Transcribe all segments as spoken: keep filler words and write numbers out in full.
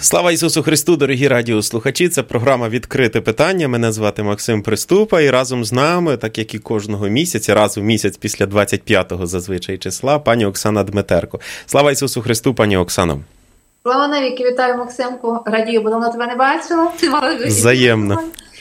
Слава Ісусу Христу, дорогі радіослухачі! Це програма «Відкрите питання». Мене звати Максим Приступа, і разом з нами, так як і кожного місяця, раз у місяць після двадцять п'ятого зазвичай числа, пані Оксана Дмитерко. Слава Ісусу Христу, пані Оксано! Слава навіки, вітаю, Максимку. Радію, бо давно тебе не бачила. Взаємно.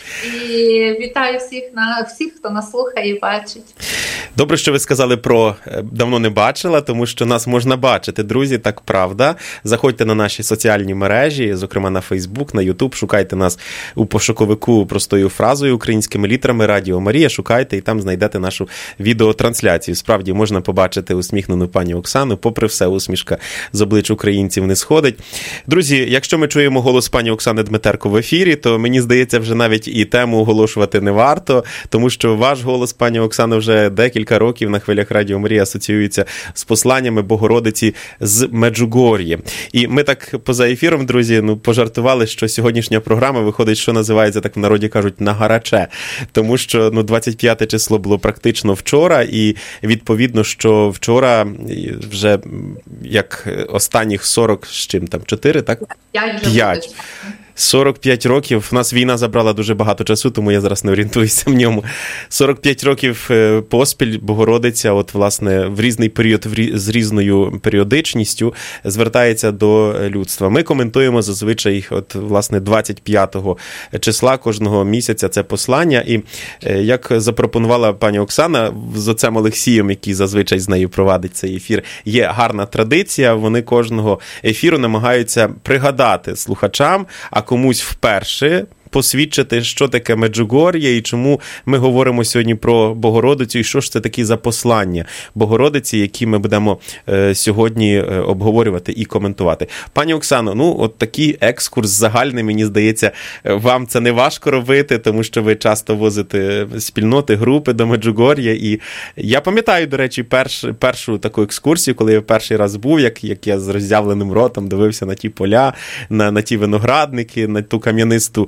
І вітаю всіх, на всіх, хто нас слухає і бачить. Добре, що ви сказали про «давно не бачила», тому що нас можна бачити, друзі, так правда. Заходьте на наші соціальні мережі, зокрема на Фейсбук, на Ютуб, шукайте нас у пошуковику простою фразою, українськими літерами «Радіо Марія», шукайте і там знайдете нашу відеотрансляцію. Справді, можна побачити усміхнену пані Оксану, попри все, усмішка з облич українців не сходить. Друзі, якщо ми чуємо голос пані Оксани Дмитерко в ефірі, то мені здається, вже навіть і тему оголошувати не варто, тому що ваш голос, пані Оксано, вже декілька років на хвилях Радіо Марія асоціюється з посланнями Богородиці з Меджугор'я. І ми так поза ефіром, друзі, ну, пожартували, що сьогоднішня програма виходить, що називається, так в народі кажуть, на гараче. Тому що, ну, двадцять п'яте число було практично вчора, і відповідно, що вчора вже як останніх сорок з чим там, чотири, так? П'ять. сорок п'ять років. У нас війна забрала дуже багато часу, тому я зараз не орієнтуюся в ньому. сорок п'ять років поспіль Богородиця, от, власне, в різний період, з різною періодичністю звертається до людства. Ми коментуємо зазвичай, от, власне, двадцять п'ятого числа кожного місяця це послання. І як запропонувала пані Оксана з отцем Олексієм, який зазвичай з нею провадить цей ефір, є гарна традиція. Вони кожного ефіру намагаються пригадати слухачам, а комусь вперше посвідчити, що таке Меджугор'я і чому ми говоримо сьогодні про Богородицю, і що ж це такі за послання Богородиці, які ми будемо е, сьогодні е, обговорювати і коментувати. Пані Оксано, ну, от такий екскурс загальний, мені здається, вам це не важко робити, тому що ви часто возите спільноти, групи до Меджугор'я, і я пам'ятаю, до речі, перш, першу таку екскурсію, коли я перший раз був, як, як я з роззявленим ротом дивився на ті поля, на, на ті виноградники, на ту кам'янисту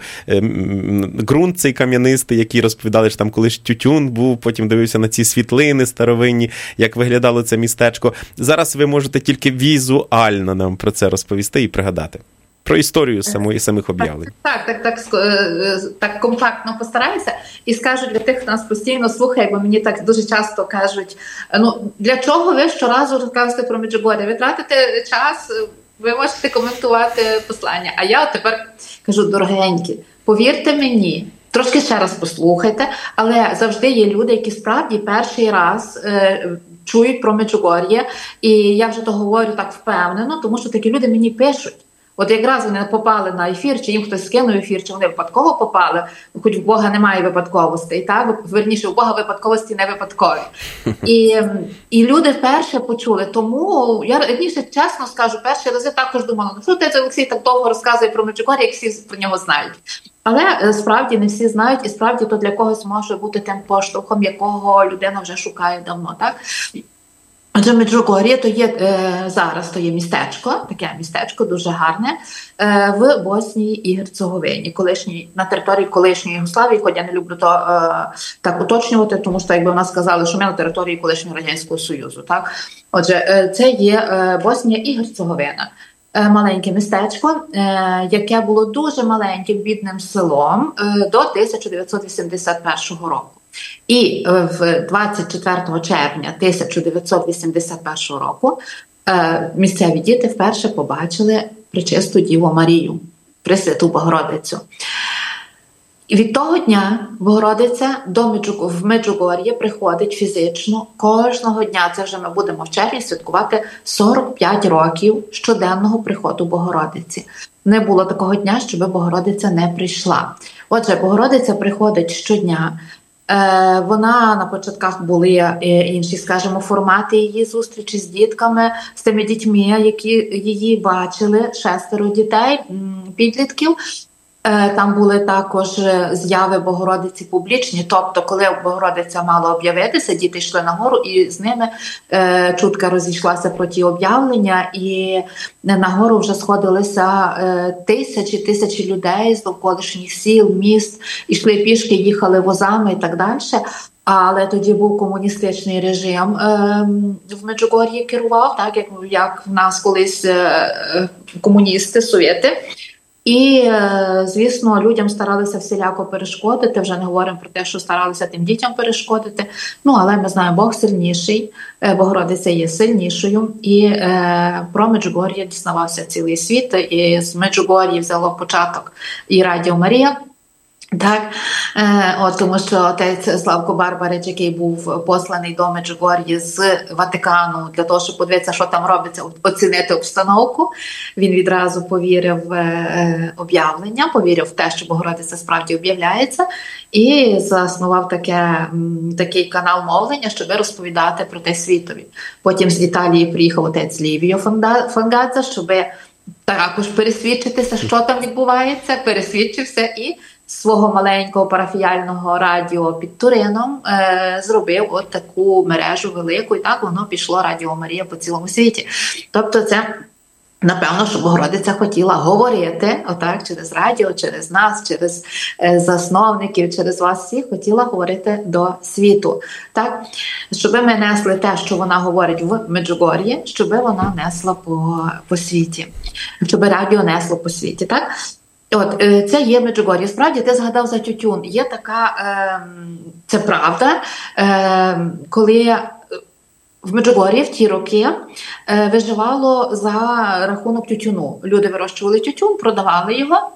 ґрунт цей кам'янистий, який розповідали, що там колись тютюн був, потім дивився на ці світлини старовинні, як виглядало це містечко. Зараз ви можете тільки візуально нам про це розповісти і пригадати. Про історію самої, самих об'явлень. Так, так, так, так, так компактно постараюся. І скажу для тих, хто нас постійно слухає, бо мені так дуже часто кажуть, ну, для чого ви щоразу розказуєте про Меджугор'я? Ви тратите час, ви можете коментувати послання. А я тепер кажу, дорогенькі, повірте мені, трошки ще раз послухайте, але завжди є люди, які справді перший раз е, чують про Меджугор'я, і я вже то говорю так впевнено, тому що такі люди мені пишуть. От якраз вони попали на ефір, чи їм хтось скинув ефір, чи вони випадково попали, хоч в Бога немає випадковостей, так? Верніше, у Бога випадковості не випадкові. І, і люди вперше почули, тому я раніше, чесно скажу, перші рази також думала, ну що ти, Олексій, так довго розказує про Меджугор'я, як всі про нього знають. Але справді не всі знають, і справді то для когось може бути тим поштовхом, якого людина вже шукає давно, так? Отже, Меджугор'я то є е, зараз, то є містечко, таке містечко дуже гарне, е, в Боснії і Герцеговині, колишній, на території колишньої Югославії, хоч я не люблю то е, так уточнювати, тому що якби в нас сказали, що ми на території колишнього Радянського Союзу. Так? Отже, е, це є е, Боснія і Герцеговина. Е, маленьке містечко, е, яке було дуже маленьким, бідним селом е, до тисяча дев'ятсот вісімдесят першого року. І в двадцять четвертого червня тисяча дев'ятсот вісімдесят першого року місцеві діти вперше побачили Пречисту Діву Марію, Пресвяту Богородицю. І від того дня Богородиця до Меджуг... в Меджугор'я приходить фізично кожного дня. Це вже ми будемо в червні святкувати сорок п'ять років щоденного приходу Богородиці. Не було такого дня, щоб Богородиця не прийшла. Отже, Богородиця приходить щодня. Вона на початках були інші, скажімо, формати її зустрічі з дітками, з тими дітьми, які її бачили, шестеро дітей, підлітків. Там були також з'яви Богородиці публічні, тобто коли Богородиця мала об'явитися, діти йшли нагору і з ними е, чутка розійшлася про ті об'явлення, і нагору вже сходилися е, тисячі, тисячі людей з довколишніх сіл, міст, йшли пішки, їхали возами і так далі. Але тоді був комуністичний режим е, в Меджугор'ї керував, так як, як в нас колись е, комуністи, совєти. І, звісно, людям старалися всіляко перешкодити, вже не говоримо про те, що старалися тим дітям перешкодити, ну, але ми знаємо, Бог сильніший, Богородиця є сильнішою, і е, про Меджугор'я дізнавався цілий світ, і з Меджугор'я взяло початок і Радіо Марія. Так, е, от, тому що отець Славко Барбарич, який був посланий до Меджугор'я з Ватикану для того, щоб подивитися, що там робиться, оцінити обстановку, він відразу повірив в е, об'явлення, повірив в те, що Богородиця справді об'являється, і заснував таке, такий канал мовлення, щоб розповідати про те світові. Потім з Італії приїхав отець Лівіо Фангадзе, щоб також пересвідчитися, що там відбувається, пересвідчився і свого маленького парафіяльного радіо під Турином е, зробив от таку мережу велику, і так воно пішло Радіо Марія по цілому світі. Тобто це, напевно, що Богородиця хотіла говорити, отак, через радіо, через нас, через е, засновників, через вас всіх, хотіла говорити до світу. Так? Щоб ми несли те, що вона говорить в Меджугор'ї, щоб вона несла по, по світі. Щоб радіо несло по світі. Так? От, це є Меджугор'я. Справді, ти згадав за тютюн. Є така, е, це правда, е, коли в Меджугор'ї в ті роки е, виживало за рахунок тютюну. Люди вирощували тютюн, продавали його.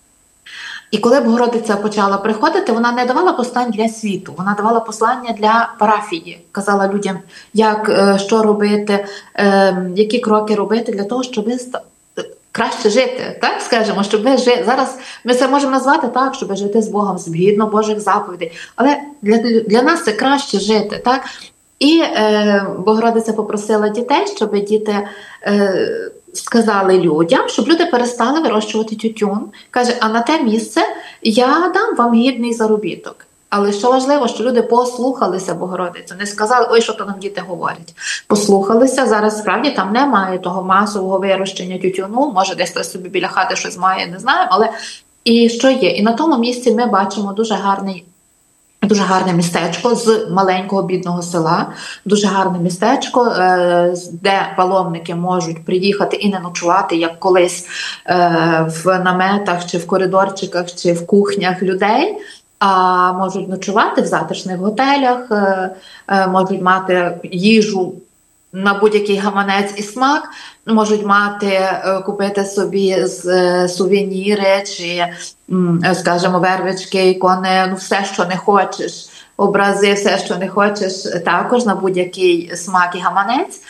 І коли Богородиця почала приходити, вона не давала послань для світу, вона давала послання для парафії. Казала людям, як, е, що робити, е, які кроки робити для того, щоб ви краще жити, так скажемо, щоб ми жити. Зараз ми це можемо назвати так, щоб жити з Богом, згідно Божих заповідей. Але для, для нас це краще жити, так? І е, Богородиця попросила дітей, щоб діти е, сказали людям, щоб люди перестали вирощувати тютюн. Каже, а на те місце я дам вам гідний заробіток. Але що важливо, що люди послухалися Богородицю, не сказали, ой, що то нам діти говорять. Послухалися, зараз справді там немає того масового вирощення тютюну, може десь хтось собі біля хати щось має, не знаю, але і що є. І на тому місці ми бачимо дуже гарний, дуже гарне містечко з маленького бідного села, дуже гарне містечко, де паломники можуть приїхати і не ночувати, як колись в наметах, чи в коридорчиках, чи в кухнях людей, а можуть ночувати в затишних готелях, можуть мати їжу на будь-який гаманець і смак, можуть мати, купити собі сувеніри чи, скажімо, вервички, ікони, ну все, що не хочеш, образи, все, що не хочеш, також на будь-який смак і гаманець.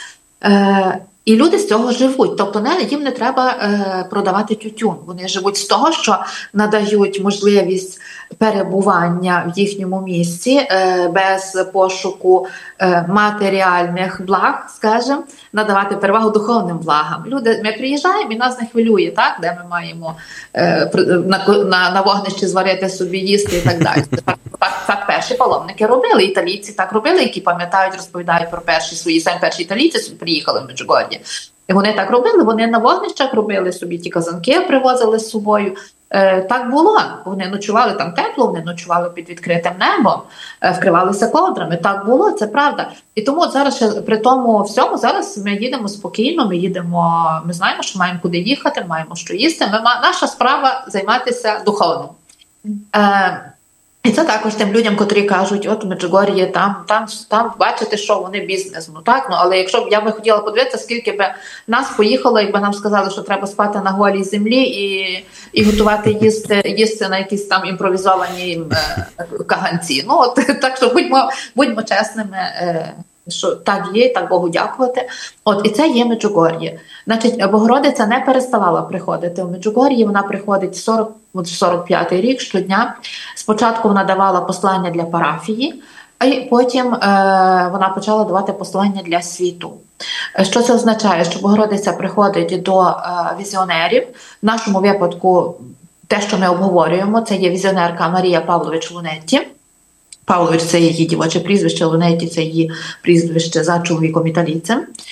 І люди з цього живуть, тобто не, їм не треба е, продавати тютюн. Вони живуть з того, що надають можливість перебування в їхньому місці е, без пошуку е, матеріальних благ, скажімо, надавати перевагу духовним благам. Люди, ми приїжджаємо і нас не хвилює, так, де ми маємо е, на, на, на вогнищі зварити собі, їсти і так далі. Так, так, так перші паломники робили, італійці так робили, які пам'ятають, розповідають про перші свої, самі перші італійці приїхали в Меджугор'я. І вони так робили, вони на вогнищах робили собі ті казанки, привозили з собою. Е, так було. Вони ночували там тепло, вони ночували під відкритим небом, е, вкривалися ковдрами. Так було, це правда. І тому от зараз ще при тому всьому, зараз ми їдемо спокійно, ми їдемо, ми знаємо, що маємо куди їхати, маємо що їсти. Ми, наша справа займатися духовним. Е, І це також тим людям, котрі кажуть, от у Меджугор'ї, там, там, там, бачите, що вони бізнес. Ну так, ну але якщо б я би хотіла подивитися, скільки б нас поїхало, якби нам сказали, що треба спати на голій землі і, і готувати їсти, їсти на якісь там імпровізовані е, каганці. Ну от, так що будьмо, будьмо чесними, е, що так є, так Богу дякувати. От, і це є Меджугор'я. Значить, Богородиця не переставала приходити в Меджугор'ї, вона приходить сорок, сорок п'ятий рік щодня. Спочатку вона давала послання для парафії, а потім е, вона почала давати послання для світу. Що це означає? Що Богородиця приходить до е, візіонерів. В нашому випадку те, що ми обговорюємо, це є візіонерка Марія Павлович Лунетті. Павлович – це її дівоче прізвище, Лунетті – це її прізвище за чоловіком італійцем.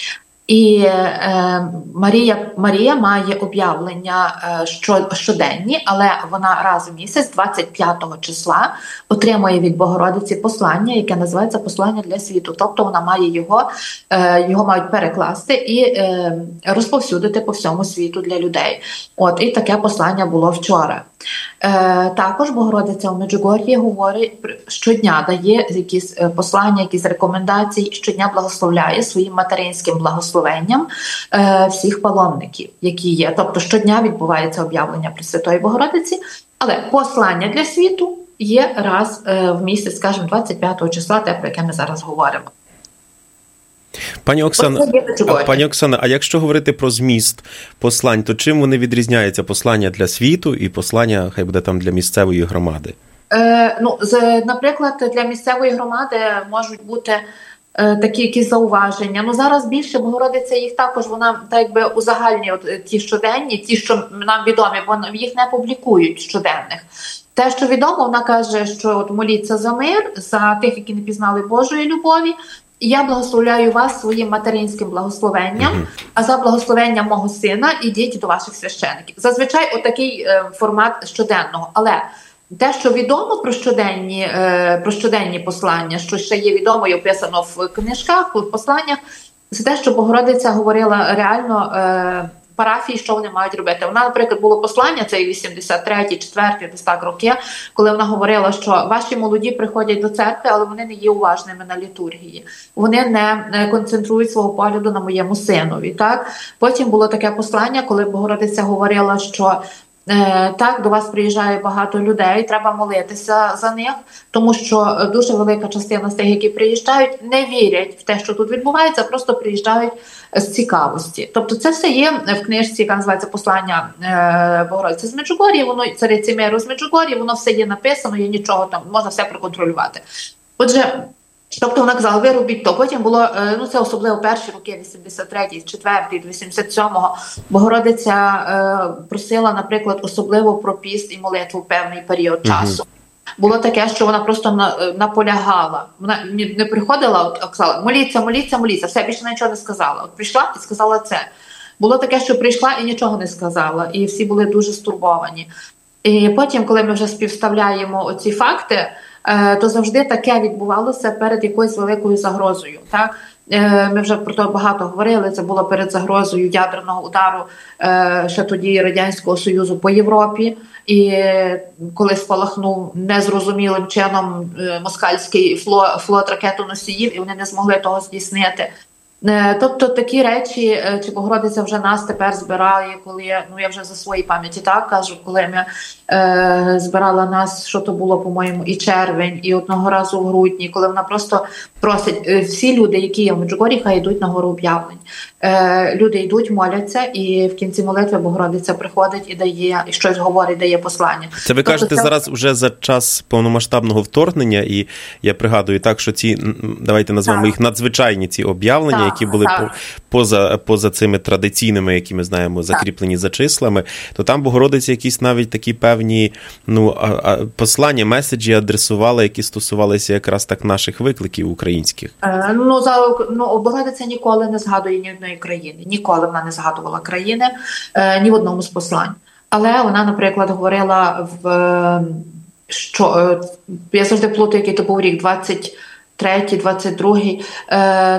І е, Марія, Марія має об'явлення е, що, щоденні, але вона раз в місяць, двадцять п'ятого числа, отримує від Богородиці послання, яке називається «Послання для світу». Тобто вона має його, е, його мають перекласти і е, розповсюдити по всьому світу для людей. От, і таке послання було вчора. Е, також Богородиця у Меджугор'ї говорить, щодня дає якісь послання, якісь рекомендації, щодня благословляє своїм материнським благословенням е, всіх паломників, які є. Тобто щодня відбувається об'явлення Пресвятої Богородиці, але послання для світу є раз е, в місяць, скажімо, двадцять п'ятого числа, те, про яке ми зараз говоримо. Пані Оксана, а, пані Оксана, а якщо говорити про зміст послань, то чим вони відрізняються? Послання для світу і послання, хай буде там, для місцевої громади? Е, ну, з, наприклад, для місцевої громади можуть бути е, такі якісь зауваження. Ну, зараз більше Богородиця їх також, вона так якби узагальнює от, ті щоденні, ті, що нам відомі, бо їх не публікують щоденних. Те, що відомо, вона каже, що от моліться за мир, за тих, які не пізнали Божої любові, і я благословляю вас своїм материнським благословенням, mm-hmm. а за благословенням мого сина ідіть до ваших священиків. Зазвичай отакий е, формат щоденного. Але те, що відомо про щоденні, е, про щоденні послання, що ще є відомо і описано в книжках, в посланнях, це те, що Богородиця говорила реально е, парафії, що вони мають робити. Вона, наприклад, було послання, це вісімдесят третій, четвертий, десь так роки, коли вона говорила, що ваші молоді приходять до церкви, але вони не є уважними на літургії. Вони не концентрують свого погляду на моєму синові. Так? Потім було таке послання, коли Богородиця говорила, що так, до вас приїжджає багато людей, треба молитися за них, тому що дуже велика частина з тих, які приїжджають, не вірять в те, що тут відбувається, просто приїжджають з цікавості. Тобто це все є в книжці, яка називається «Послання Богородиці з Меджугор'ї», воно цариці миру з Меджугор'ї, воно все є написано, є нічого там, можна все проконтролювати. Отже, тобто вона казала, ви робіть то. Потім було, ну це особливо перші роки, вісімдесят третій, четвертий, вісімдесят сьомого, Богородиця е, просила, наприклад, особливо про піст і молитву в певний період часу. Uh-huh. Було таке, що вона просто на, наполягала. Вона не приходила, а казала, моліться, моліться, моліться, все, більше нічого не сказала. От прийшла і сказала це. Було таке, що прийшла і нічого не сказала, і всі були дуже стурбовані. І потім, коли ми вже співставляємо оці факти, то завжди таке відбувалося перед якоюсь великою загрозою. Так? Ми вже про це багато говорили, це було перед загрозою ядерного удару ще тоді Радянського Союзу по Європі, і коли спалахнув незрозумілим чином москальський флот, флот ракетоносіїв, і вони не змогли того здійснити. Тобто такі речі, чи Богородиця вже нас тепер збирає, коли, ну я вже за свої пам'яті так кажу, коли ми е, збирала нас, що то було, по-моєму, і червень, і одного разу в грудні, коли вона просто просить, всі люди, які є в Меджугор'ї, хай йдуть на гору об'явлень. Е, люди йдуть, моляться, і в кінці молитви Богородиця приходить і дає, і щось говорить, дає послання. Це ви тобто, кажете це... зараз вже за час повномасштабного вторгнення, і я пригадую так, що ці, давайте назвемо їх надзвичайні ці об'явлення, так, які були так. поза, поза цими традиційними, які ми знаємо, закріплені так. за числами, то там Богородиця якісь навіть такі певні ну, послання, меседжі адресувала, які стосувалися якраз так наших викликів українських. Е, ну, за, ну, Богородиця ніколи не згадує ні одної країни. Ніколи вона не згадувала країни, е, ні в одному з послань. Але вона, наприклад, говорила в що, е, я завжди плутаю, який то був рік, двадцять третій, двадцять другий, е,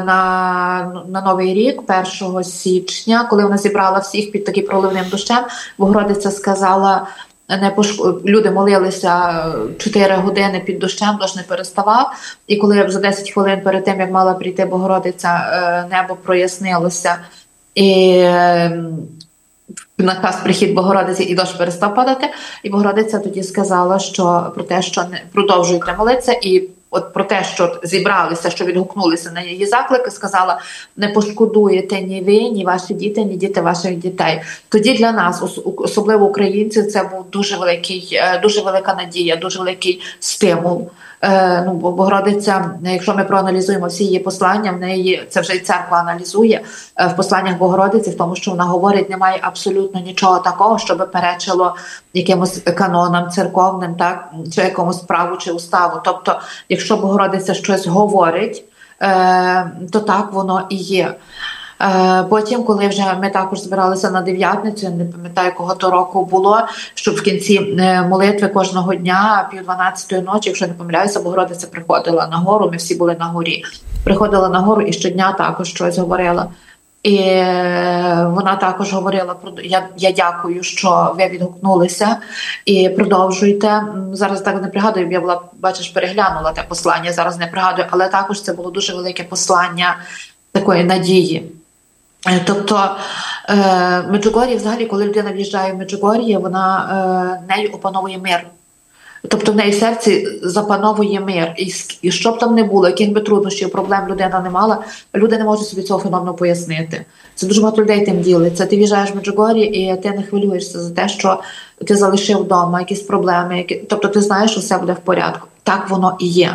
на, на Новий рік, першого січня, коли вона зібрала всіх під таким проливним дощем, Богородиця сказала, не пошк... люди молилися чотири години під дощем, дощ не переставав, і коли за десять хвилин перед тим, як мала прийти Богородиця, небо прояснилося, і на час прихід Богородиці і дощ перестав падати, і Богородиця тоді сказала, що про те, що не продовжуйте молитися, і от про те, що зібралися, що відгукнулися на її заклики, сказала, не пошкодуєте ні ви, ні ваші діти, ні діти ваших дітей. Тоді для нас, особливо українців, це був дуже великий, дуже велика надія, дуже великий стимул. Е, ну, Богородиця, якщо ми проаналізуємо всі її послання, в неї, це вже і церква аналізує, е, в посланнях Богородиці, в тому, що вона говорить, немає абсолютно нічого такого, щоб перечило якимось канонам церковним, так, чи якомусь праву, чи уставу. Тобто, якщо Богородиця щось говорить, е, то так воно і є. Потім, коли вже ми також збиралися на дев'ятницю, я не пам'ятаю, кого то року було, щоб в кінці молитви кожного дня, пів дванадцятої ночі, якщо не помиляюся, Богородиця приходила на гору, ми всі були на горі. Приходила на гору і щодня також щось говорила. І вона також говорила про я, я дякую, що ви відгукнулися і продовжуйте. Зараз так не пригадую, я була, бачиш, переглянула те послання, зараз не пригадую, але також це було дуже велике послання такої надії. Тобто Меджугор'я, взагалі, коли людина в'їжджає в Меджугор'я, вона нею опановує мир. Тобто в неї в серці запановує мир. І, і що б там не було, яких би труднощів, проблем людина не мала, люди не можуть собі цього феномену пояснити. Це дуже багато людей тим ділиться. Ти в'їжджаєш в Меджугор'я і ти не хвилюєшся за те, що ти залишив вдома якісь проблеми. Які... Тобто ти знаєш, що все буде в порядку. Так воно і є.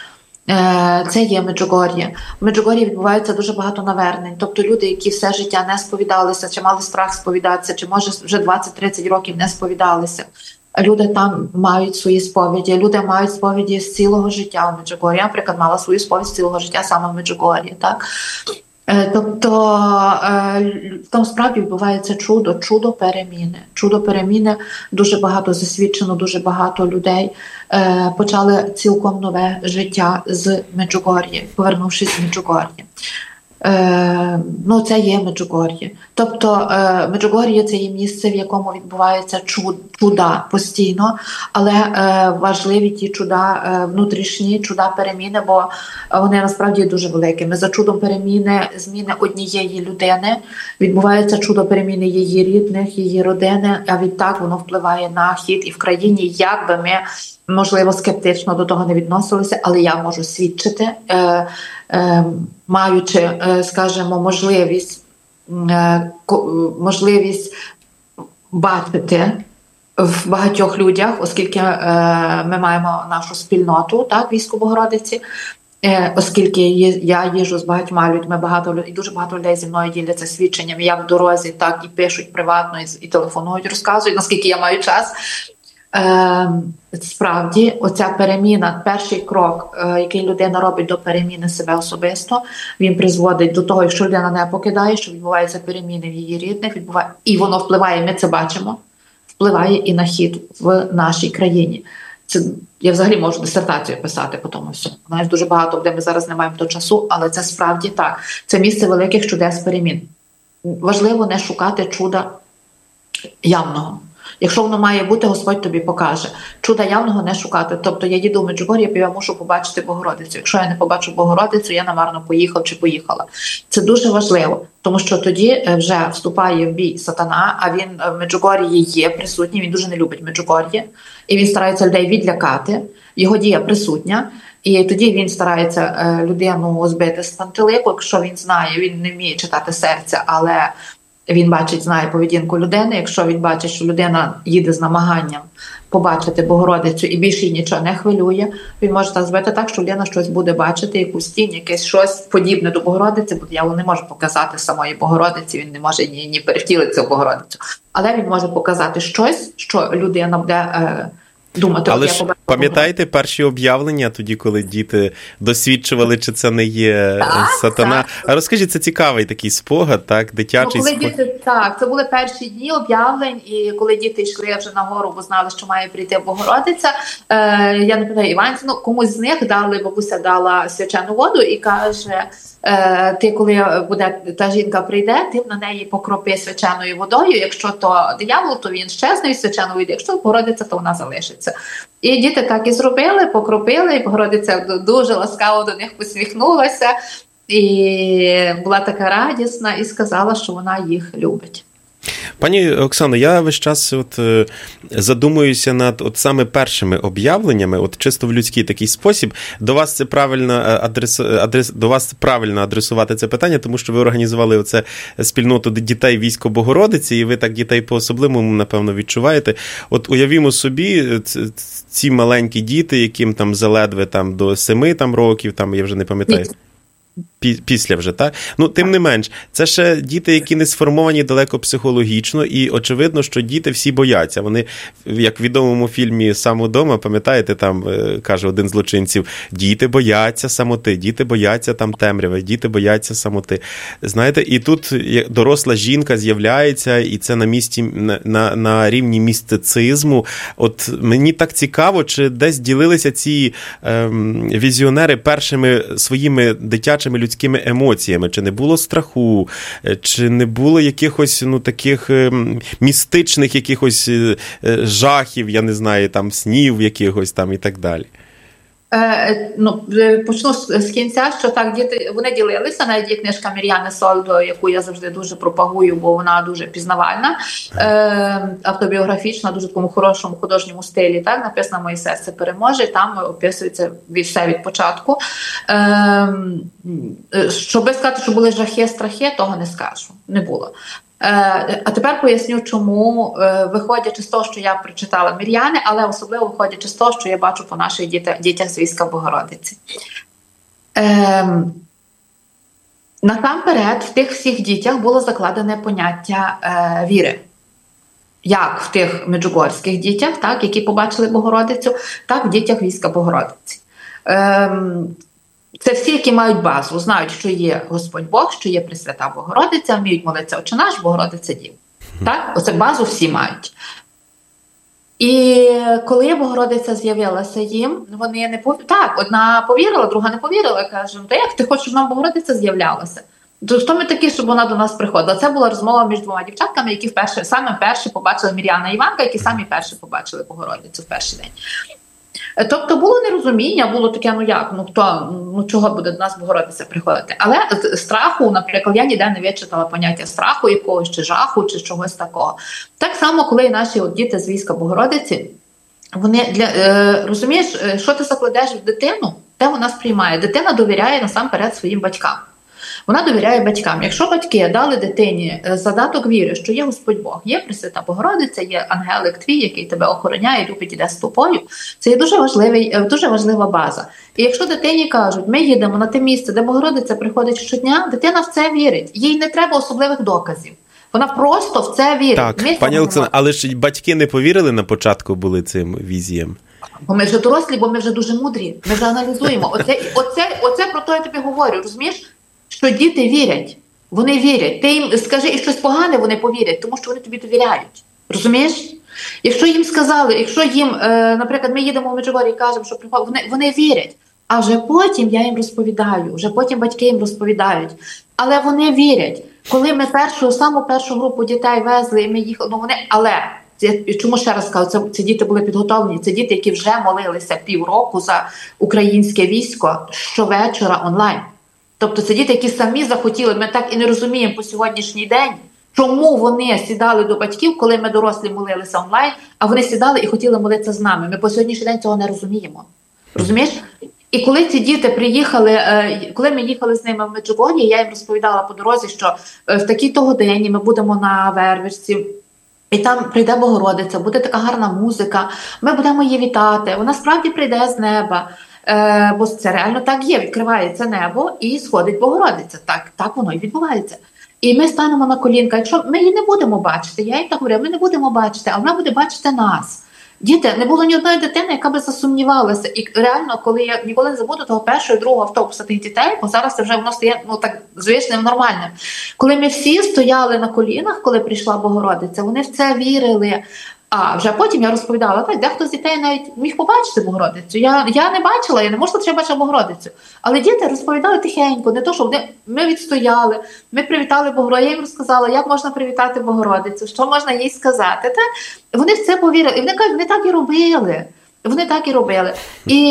Це є Меджугор'я. В Меджугор'ї відбувається дуже багато навернень. Тобто люди, які все життя не сповідалися, чи мали страх сповідатися, чи може вже двадцять-тридцять років не сповідалися. Люди там мають свої сповіді, люди мають сповіді з цілого життя в Меджугор'ї. Я, наприклад, мала свою сповідь з цілого життя саме в Меджугор'ї. Так? Тобто там справді відбувається чудо, чудо переміни. Чудо переміни, дуже багато засвідчено, дуже багато людей почали цілком нове життя з Меджугор'ї, повернувшись з Меджугор'ї. Е, ну, це є Меджугор'я. Тобто е, Меджугор'я – це є місце, в якому відбуваються чуд, чуда постійно, але е, важливі ті чуда е, внутрішні, чуда переміни, бо вони насправді дуже великими. За чудом переміни, зміни однієї людини, відбувається чудо переміни її рідних, її родини, а відтак воно впливає на хід і в країні, як би ми, можливо, скептично до того не відносилися, але я можу свідчити, е, е, маючи, е, скажімо, можливість, е, можливість бачити в багатьох людях, оскільки е, ми маємо нашу спільноту, так, війську Богородиці, е, оскільки я їжджу з багатьма людьми, багато і дуже багато людей зі мною діляться свідченням, як в дорозі, так і пишуть приватно, і, і телефонують, розказують, наскільки я маю час. Е, справді, оця переміна, перший крок, е, який людина робить до переміни себе особисто, він призводить до того, якщо людина не покидає, що відбуваються переміни в її рідних, відбуває, і воно впливає, ми це бачимо, впливає і на хід в нашій країні. Це, я взагалі можу дисертацію писати по тому всьому. Знаєш, дуже багато, де ми зараз не маємо до часу, але це справді так. Це місце великих чудес перемін. Важливо не шукати чуда явного. Якщо воно має бути, Господь тобі покаже. Чуда явного не шукати. Тобто я їду в Меджугор'я, я мушу побачити Богородицю. Якщо я не побачу Богородицю, я намарно поїхав чи поїхала. Це дуже важливо, тому що тоді вже вступає в бій сатана, а він в Меджугор'ї є присутній, він дуже не любить Меджугор'я, і він старається людей відлякати, його дія присутня, і тоді він старається людину збити з пантелику, якщо він знає, він не вміє читати серця, але він бачить, знає поведінку людини. Якщо він бачить, що людина їде з намаганням побачити Богородицю і більше її нічого не хвилює, він може так зробити так, що людина щось буде бачити, якусь тінь, якесь щось подібне до Богородиці, бо диявол не може показати самої Богородиці, він не може ні, ні перевтілитися в Богородицю. Але він може показати щось, що людина буде е, думати. Але ж пам'ятаєте перші об'явлення тоді, коли діти досвідчували, чи це не є так, сатана? Так. А розкажіть, це цікавий такий спогад, так, дитячий ну, коли спогад. Діти, так, це були перші дні об'явлень, і коли діти йшли вже на гору, бо знали, що має прийти Богородиця, е, я не пам'ятаю, Іванці, ну, комусь з них дали, бабуся дала свячену воду і каже, е, ти, коли буде, та жінка прийде, ти на неї покропи свяченою водою, якщо то диявол, то він щезне від свяченої води, якщо Богородиця, то вона залишиться. І діти так і зробили, покропили, і Богородиця дуже ласкаво до них посміхнулася, і була така радісна, і сказала, що вона їх любить. Пані Оксано, я весь час от, е, задумуюся над от саме першими об'явленнями, от чисто в людський такий спосіб. До вас це правильно адрес, адрес, до вас правильно адресувати це питання, тому що ви організували оце спільноту дітей військо Богородиці, і ви так дітей по-особливому, напевно, відчуваєте. От уявімо собі, ці маленькі діти, яким там заледве там, до семи там, років, там, я вже не пам'ятаю, після вже, так? Ну, тим не менш, це ще діти, які не сформовані далеко психологічно, і очевидно, що діти всі бояться. Вони, як в відомому фільмі «Сам удома», пам'ятаєте, там каже один з злочинців, діти бояться самоти, діти бояться там темряви, діти бояться самоти. Знаєте, і тут доросла жінка з'являється, і це на місці, на, на, на рівні містицизму. От мені так цікаво, чи десь ділилися ці ем, візіонери першими своїми дитячими людськими емоціями, чи не було страху, чи не було якихось, ну, таких ем, містичних якихось е, жахів, я не знаю, там, снів якихось там і так далі. Ну, почну з кінця, що так, діти, вони ділилися, навіть є книжка Мір'яни Сольдо, яку я завжди дуже пропагую, бо вона дуже пізнавальна, е, автобіографічна, дуже в такому хорошому художньому стилі, так, написано «Моє серце переможе», там описується все від початку. Е, щоби сказати, що були жахи, страхи, того не скажу, не було. А тепер поясню, чому, виходячи з того, що я прочитала Мір'яни, але особливо виходячи з того, що я бачу по наших дітях, дітях з війська Богородиці. Ем, насамперед, в тих всіх дітях було закладене поняття е, віри. Як в тих меджугорських дітях, так, які побачили Богородицю, так в дітях війська Богородиці. Ем, Це всі, які мають базу, знають, що є Господь Бог, що є Пресвята Богородиця, вміють молитися «Отче наш», Богородиця Дів. Так? Оце базу всі мають. І коли Богородиця з'явилася їм, вони не повірили. Так, одна повірила, друга не повірила. Каже, та як ти хочеш, щоб нам Богородиця з'являлася? То хто ми такі, щоб вона до нас приходила? Це була розмова між двома дівчатками, які вперше, саме перші побачили Мір'яна і Іванка, які самі перші побачили Богородицю в перший день. Тобто було нерозуміння, було таке, ну як, ну хто, ну чого буде до нас Богородиця приходити. Але страху, наприклад, я ніде не вичитала поняття страху якогось, чи жаху, чи чогось такого. Так само, коли наші от діти з війська Богородиці, вони, для, е, розумієш, що ти закладеш в дитину, те вона сприймає. Дитина довіряє насамперед своїм батькам. Вона довіряє батькам. Якщо батьки дали дитині задаток віри, що є Господь Бог, є Пресвята Богородиця, є ангелик твій, який тебе охороняє, любить, іде з тобою, це є дуже, важливий, дуже важлива база. І якщо дитині кажуть, ми їдемо на те місце, де Богородиця приходить щодня, дитина в це вірить. Їй не треба особливих доказів. Вона просто в це вірить. Так, ми пані Олександра, але ж батьки не повірили на початку були цим візіям? Бо ми вже дорослі, бо ми вже дуже мудрі. Ми вже аналізуємо. Оце, оце, оце про то я тобі говорю, розумієш? Що діти вірять, вони вірять. Ти їм скажи і щось погане, вони повірять, тому що вони тобі довіряють. Розумієш? Якщо їм сказали, якщо їм, е, наприклад, ми їдемо в Меджугор'я і кажемо, що приходять, вони, вони вірять. А вже потім я їм розповідаю, вже потім батьки їм розповідають. Але вони вірять. Коли ми першу, саму першу групу дітей везли, і ми їхали, ну вони, але, чому ще раз кажу, це, це діти були підготовлені, це діти, які вже молилися півроку за українське військо щовечора онлайн. Тобто це діти, які самі захотіли, ми так і не розуміємо по сьогоднішній день, чому вони сідали до батьків, коли ми дорослі молилися онлайн, а вони сідали і хотіли молитися з нами. Ми по сьогоднішній день цього не розуміємо. Розумієш? І коли ці діти приїхали, коли ми їхали з ними в Меджугор'я, я їм розповідала по дорозі, що в такій-то годині ми будемо на Вервичці, і там прийде Богородиця, буде така гарна музика, ми будемо її вітати, вона справді прийде з неба. Е, бо це реально так є, відкривається небо і сходить Богородиця. Так, так воно і відбувається. І ми станемо на колінка. Якщо ми її не будемо бачити, я їм так говорю, ми не будемо бачити, а вона буде бачити нас. Діти, не було ні одної дитини, яка би засумнівалася. І реально, коли я ніколи не забуду того першого і другого автобуса тих дітей, бо зараз це вже воно стає, ну, так звичним, нормальним. Коли ми всі стояли на колінах, коли прийшла Богородиця, вони в це вірили. А вже потім я розповідала, так, дехто з дітей навіть міг побачити Богородицю. Я, я не бачила, я не можу сказати, що я бачила Богородицю. Але діти розповідали тихенько, не то, що вони, ми відстояли, ми привітали Богородицю, я їм розказала, як можна привітати Богородицю, що можна їй сказати. Так? Вони в це повірили, і вони кажуть, вони так і робили. Вони так і робили. І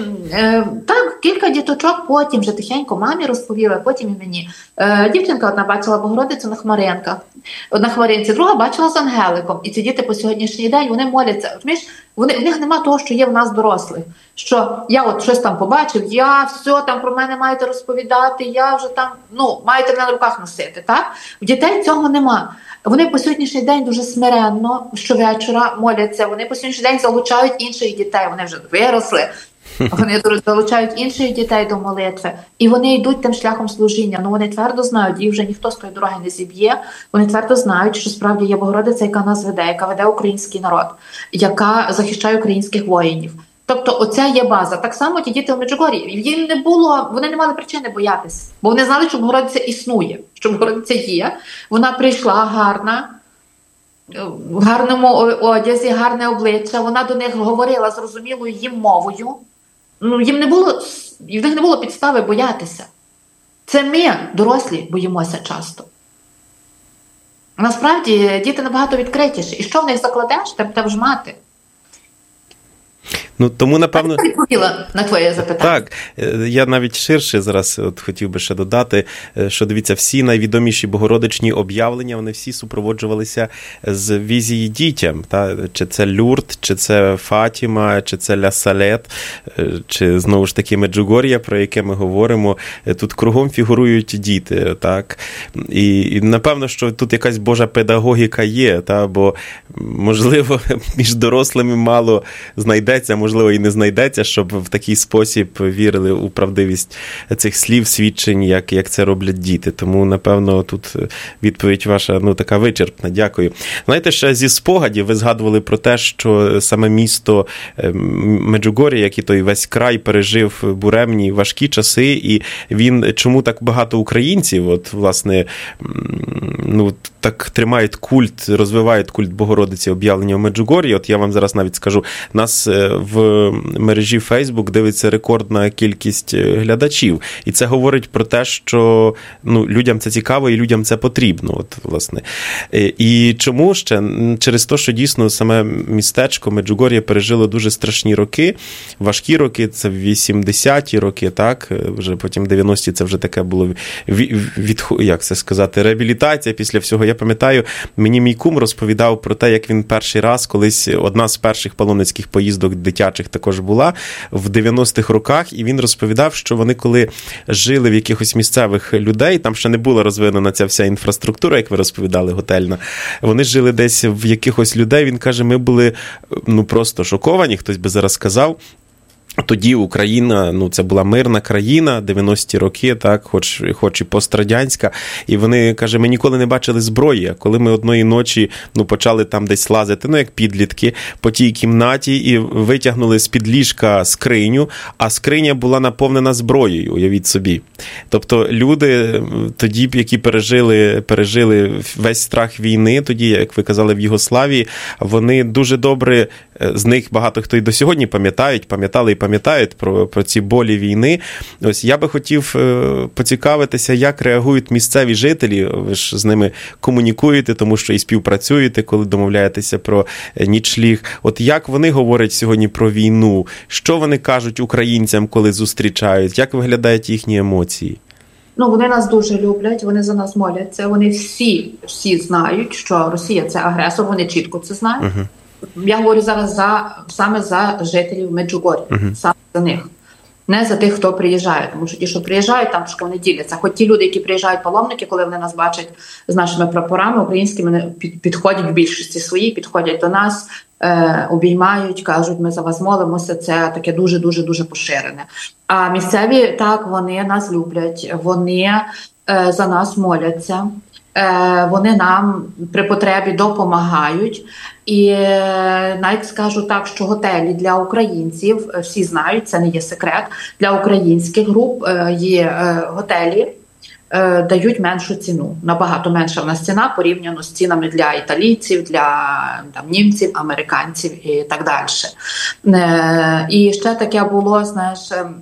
е, так, кілька діточок потім вже тихенько мамі розповіли, потім і мені. Е, дівчинка одна бачила Богородицю на хмаринках, на хмаринці, друга бачила з ангеликом. І ці діти по сьогоднішній день, вони моляться. Розумієш, вони, в них нема того, що є в нас дорослих. Що я от щось там побачив, я все там про мене маєте розповідати, я вже там, ну, маєте мене на руках носити, так? В дітей цього нема. Вони по сьогоднішній день дуже смиренно щовечора моляться, вони по сьогоднішній день залучають інших дітей, вони вже виросли, Вони долучають інших дітей до молитви, і вони йдуть тим шляхом служіння. Ну, вони твердо знають, їх вже ніхто з тої дороги не зіб'є. Вони твердо знають, що справді є Богородиця, яка нас веде, яка веде український народ, яка захищає українських воїнів. Тобто оця є база. Так само ті діти в Меджугор'ї. Їм не було, вони не мали причини боятися, бо вони знали, що Богородиця існує, що Богородиця є. Вона прийшла гарна, в гарному одязі, гарне обличчя. Вона до них говорила зрозумілою їм мовою. Ну, їм не було, в них не було підстави боятися. Це ми, дорослі, боїмося часто. Насправді, діти набагато відкритіші. І що в них закладеш, те будеш мати. Ну, тому, напевно... Я відповіла на твоє запитання. Так, я навіть ширше зараз от хотів би ще додати, що, дивіться, всі найвідоміші богородичні об'явлення, вони всі супроводжувалися з візії дітям. Та? Чи це Люрд, чи це Фатіма, чи це Ля Салет, чи, знову ж таки, Меджугор'я, про яке ми говоримо. Тут кругом фігурують діти, так? І, і напевно, що тут якась Божа педагогіка є, та? Бо, можливо, між дорослими мало знайдеться, можливо, і не знайдеться, щоб в такий спосіб вірили у правдивість цих слів, свідчень, як, як це роблять діти. Тому, напевно, тут відповідь ваша, ну, така вичерпна. Дякую. Знаєте, ще зі спогадів ви згадували про те, що саме місто Меджугор'я, як і той весь край, пережив буремні, важкі часи, і він, чому так багато українців, от, власне, ну, так тримають культ, розвивають культ Богородиці об'явлення в Меджугор'ї. От я вам зараз навіть скажу, нас в мережі Facebook дивиться рекордна кількість глядачів. І це говорить про те, що, ну, людям це цікаво і людям це потрібно. От, власне. І чому ще? Через те, що дійсно саме містечко Меджугор'я пережило дуже страшні роки, важкі роки, це вісімдесяті роки, так, вже потім дев'яності це вже таке було від, від, як це сказати, реабілітація після всього. Я пам'ятаю, мені мій кум розповідав про те, як він перший раз, колись одна з перших паломницьких поїздок дитячих також була в дев'яностих роках, і він розповідав, що вони коли жили в якихось місцевих людей, там ще не була розвинена ця вся інфраструктура, як ви розповідали, готельна, вони жили десь в якихось людей, він каже, ми були, ну, просто шоковані, хтось би зараз сказав. Тоді Україна, ну, це була мирна країна, дев'яності роки, так, хоч, хоч і пострадянська, і вони, каже, ми ніколи не бачили зброї, а коли ми одної ночі, ну, почали там десь лазити, ну, як підлітки, по тій кімнаті і витягнули з-під ліжка скриню, а скриня була наповнена зброєю, уявіть собі. Тобто люди тоді, які пережили, пережили весь страх війни, тоді, як ви казали, в Югославії, вони дуже добре, з них багато хто і до сьогодні пам'ятають, пам'ятали і пам'ятають про, про ці болі війни. Ось я би хотів поцікавитися, як реагують місцеві жителі. Ви ж з ними комунікуєте, тому що і співпрацюєте, коли домовляєтеся про нічліг. От як вони говорять сьогодні про війну? Що вони кажуть українцям, коли зустрічають? Як виглядають їхні емоції? Ну, вони нас дуже люблять, вони за нас моляться. Вони всі, всі знають, що Росія – це агресор, вони чітко це знають. Uh-huh. Я говорю зараз за, саме за жителів Меджугор'я, uh-huh. саме за них. Не за тих, хто приїжджає, тому що ті, що приїжджають, там трошки вони діляться. Хоч ті люди, які приїжджають паломники, коли вони нас бачать з нашими прапорами українськими, підходять в більшості свої, підходять до нас, е, обіймають, кажуть, ми за вас молимося, це таке дуже-дуже-дуже поширене. А місцеві, так, вони нас люблять, вони е, за нас моляться. Вони нам при потребі допомагають. І навіть скажу так, що готелі для українців, всі знають, це не є секрет, для українських груп є готелі, дають меншу ціну. Набагато менша в нас ціна порівняно з цінами для італійців, для там, німців, американців і так далі. І ще таке було, знаєш,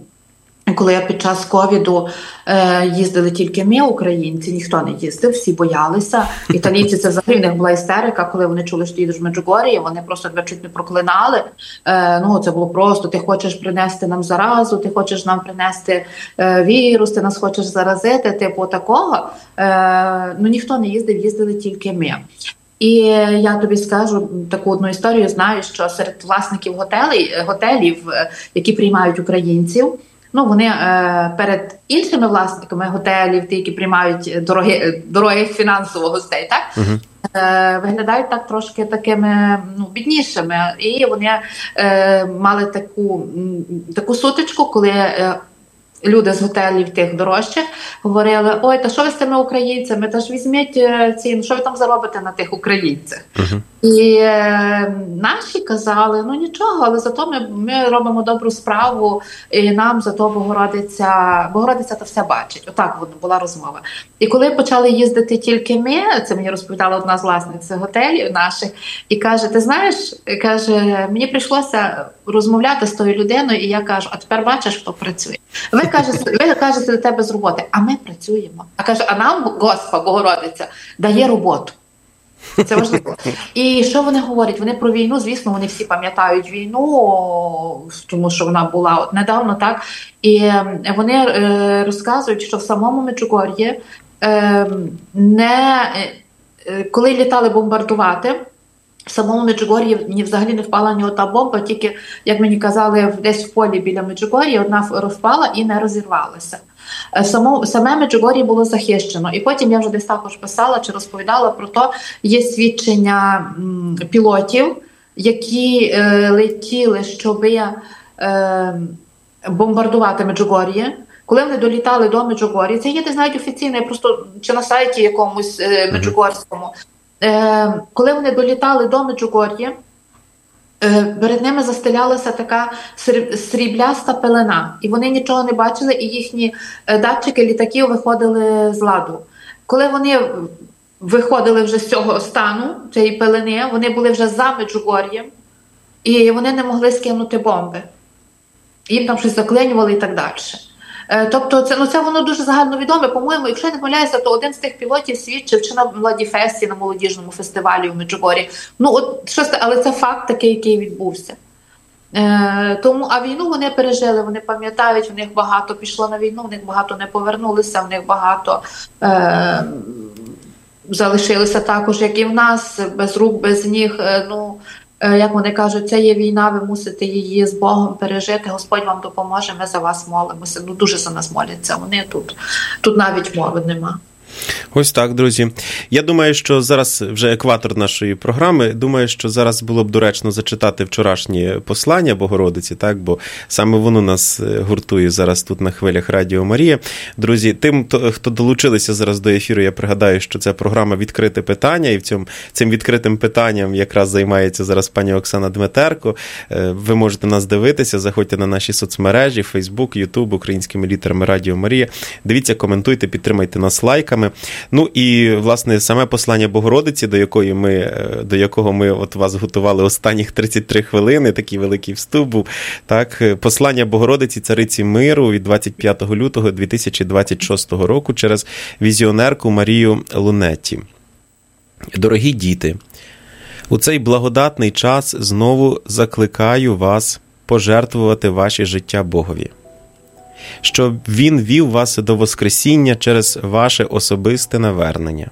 коли я під час ковіду е, їздили тільки ми, українці, ніхто не їздив, всі боялися. Італійці, це взагалі в них була істерика, коли вони чули, що ти їдеш в Меджугор'ї, вони просто тебе чуть не проклинали. Е, ну, це було просто, ти хочеш принести нам заразу, ти хочеш нам принести е, вірус, ти нас хочеш заразити, типу такого. Е, ну, ніхто не їздив, їздили тільки ми. І я тобі скажу таку одну історію, знаю, що серед власників готелів, готелів які приймають українців, ну, вони е, перед іншими власниками готелів, ті, які приймають дороги, дорогих фінансово гостей, так? Uh-huh. виглядають так трошки такими, ну, біднішими. І вони е, мали таку, таку сутичку, коли е, люди з готелів тих дорожчих говорили: ой, та що ви з тими українцями, та ж візьміть ці, ну, що ви там заробите на тих українцях? Uh-huh. І е, наші казали: ну нічого, але зато ми, ми робимо добру справу, і нам зато Богородиця, Богородиця то все бачить. Отак була розмова. І коли почали їздити тільки ми, це мені розповідала одна з власниць готелів наших, і каже: ти знаєш, каже, мені прийшлося розмовляти з тою людиною, і я кажу: а тепер бачиш, хто працює. Ви, каже, ви кажете, до тебе з роботи, а ми працюємо. А каже: а нам Господь, Богородиця, дає роботу. Це важливо. І що вони говорять? Вони про війну, звісно, вони всі пам'ятають війну, тому що вона була от недавно, так? І вони е, розказують, що в самому Меджугор'ї, е, не, е, коли літали бомбардувати, в самому Меджугор'ї ні, взагалі не впала ні одна бомба, тільки, як мені казали, десь в полі біля Меджугор'я одна впала і не розірвалася. Само, саме Меджугор'я було захищено. І потім я вже десь також писала чи розповідала про то, є свідчення м, пілотів, які е, летіли, щоб е, бомбардувати Меджугор'я. Коли вони долітали до Меджугор'я, це є, знають, офіційно, просто чи на сайті якомусь е, меджугорському. Е, коли вони долітали до Меджугор'я, перед ними застелялася така срібляста пелена, і вони нічого не бачили, і їхні датчики літаків виходили з ладу. Коли вони виходили вже з цього стану, цієї пелени, вони були вже за Меджугор'єм, і вони не могли скинути бомби. Їм там щось заклинювали і так далі. Тобто це, ну, це воно дуже загальновідоме. По-моєму, якщо я не помиляюся, то один з тих пілотів свідчив чи на Владіфесті, на молодіжному фестивалі в Меджугор'ї. Ну, от щось, але це факт такий, який відбувся. Е, тому, а війну вони пережили, вони пам'ятають, в них багато пішло на війну, в них багато не повернулися, в них багато е, залишилися також, як і в нас, без рук, без ніг. Е, ну, як вони кажуть, це є війна, ви мусите її з Богом пережити, Господь вам допоможе, ми за вас молимося. Ну, дуже за нас моляться, вони тут, тут навіть мови нема. Ось так, друзі. Я думаю, що зараз вже екватор нашої програми. Думаю, що зараз було б доречно зачитати вчорашнє послання Богородиці, так, бо саме воно нас гуртує зараз тут на хвилях Радіо Марія. Друзі, тим, хто долучилися зараз до ефіру, я пригадаю, що це програма «Відкрите питання», і в цьому, цим відкритим питанням якраз займається зараз пані Оксана Дмитерко. Ви можете нас дивитися, заходьте на наші соцмережі, Фейсбук, Ютуб, українськими літерами Радіо Марія. Дивіться, коментуйте, підтримайте нас лайками. Ну і, власне, саме послання Богородиці, до якої ми, до якого ми от вас готували останніх тридцять три хвилини, такий великий вступ був, так, послання Богородиці, Цариці Миру від двадцять п'ятого лютого дві тисячі двадцять шостого року через візіонерку Марію Лунетті. Дорогі діти, у цей благодатний час знову закликаю вас пожертвувати ваше життя Богові, щоб Він вів вас до Воскресіння через ваше особисте навернення.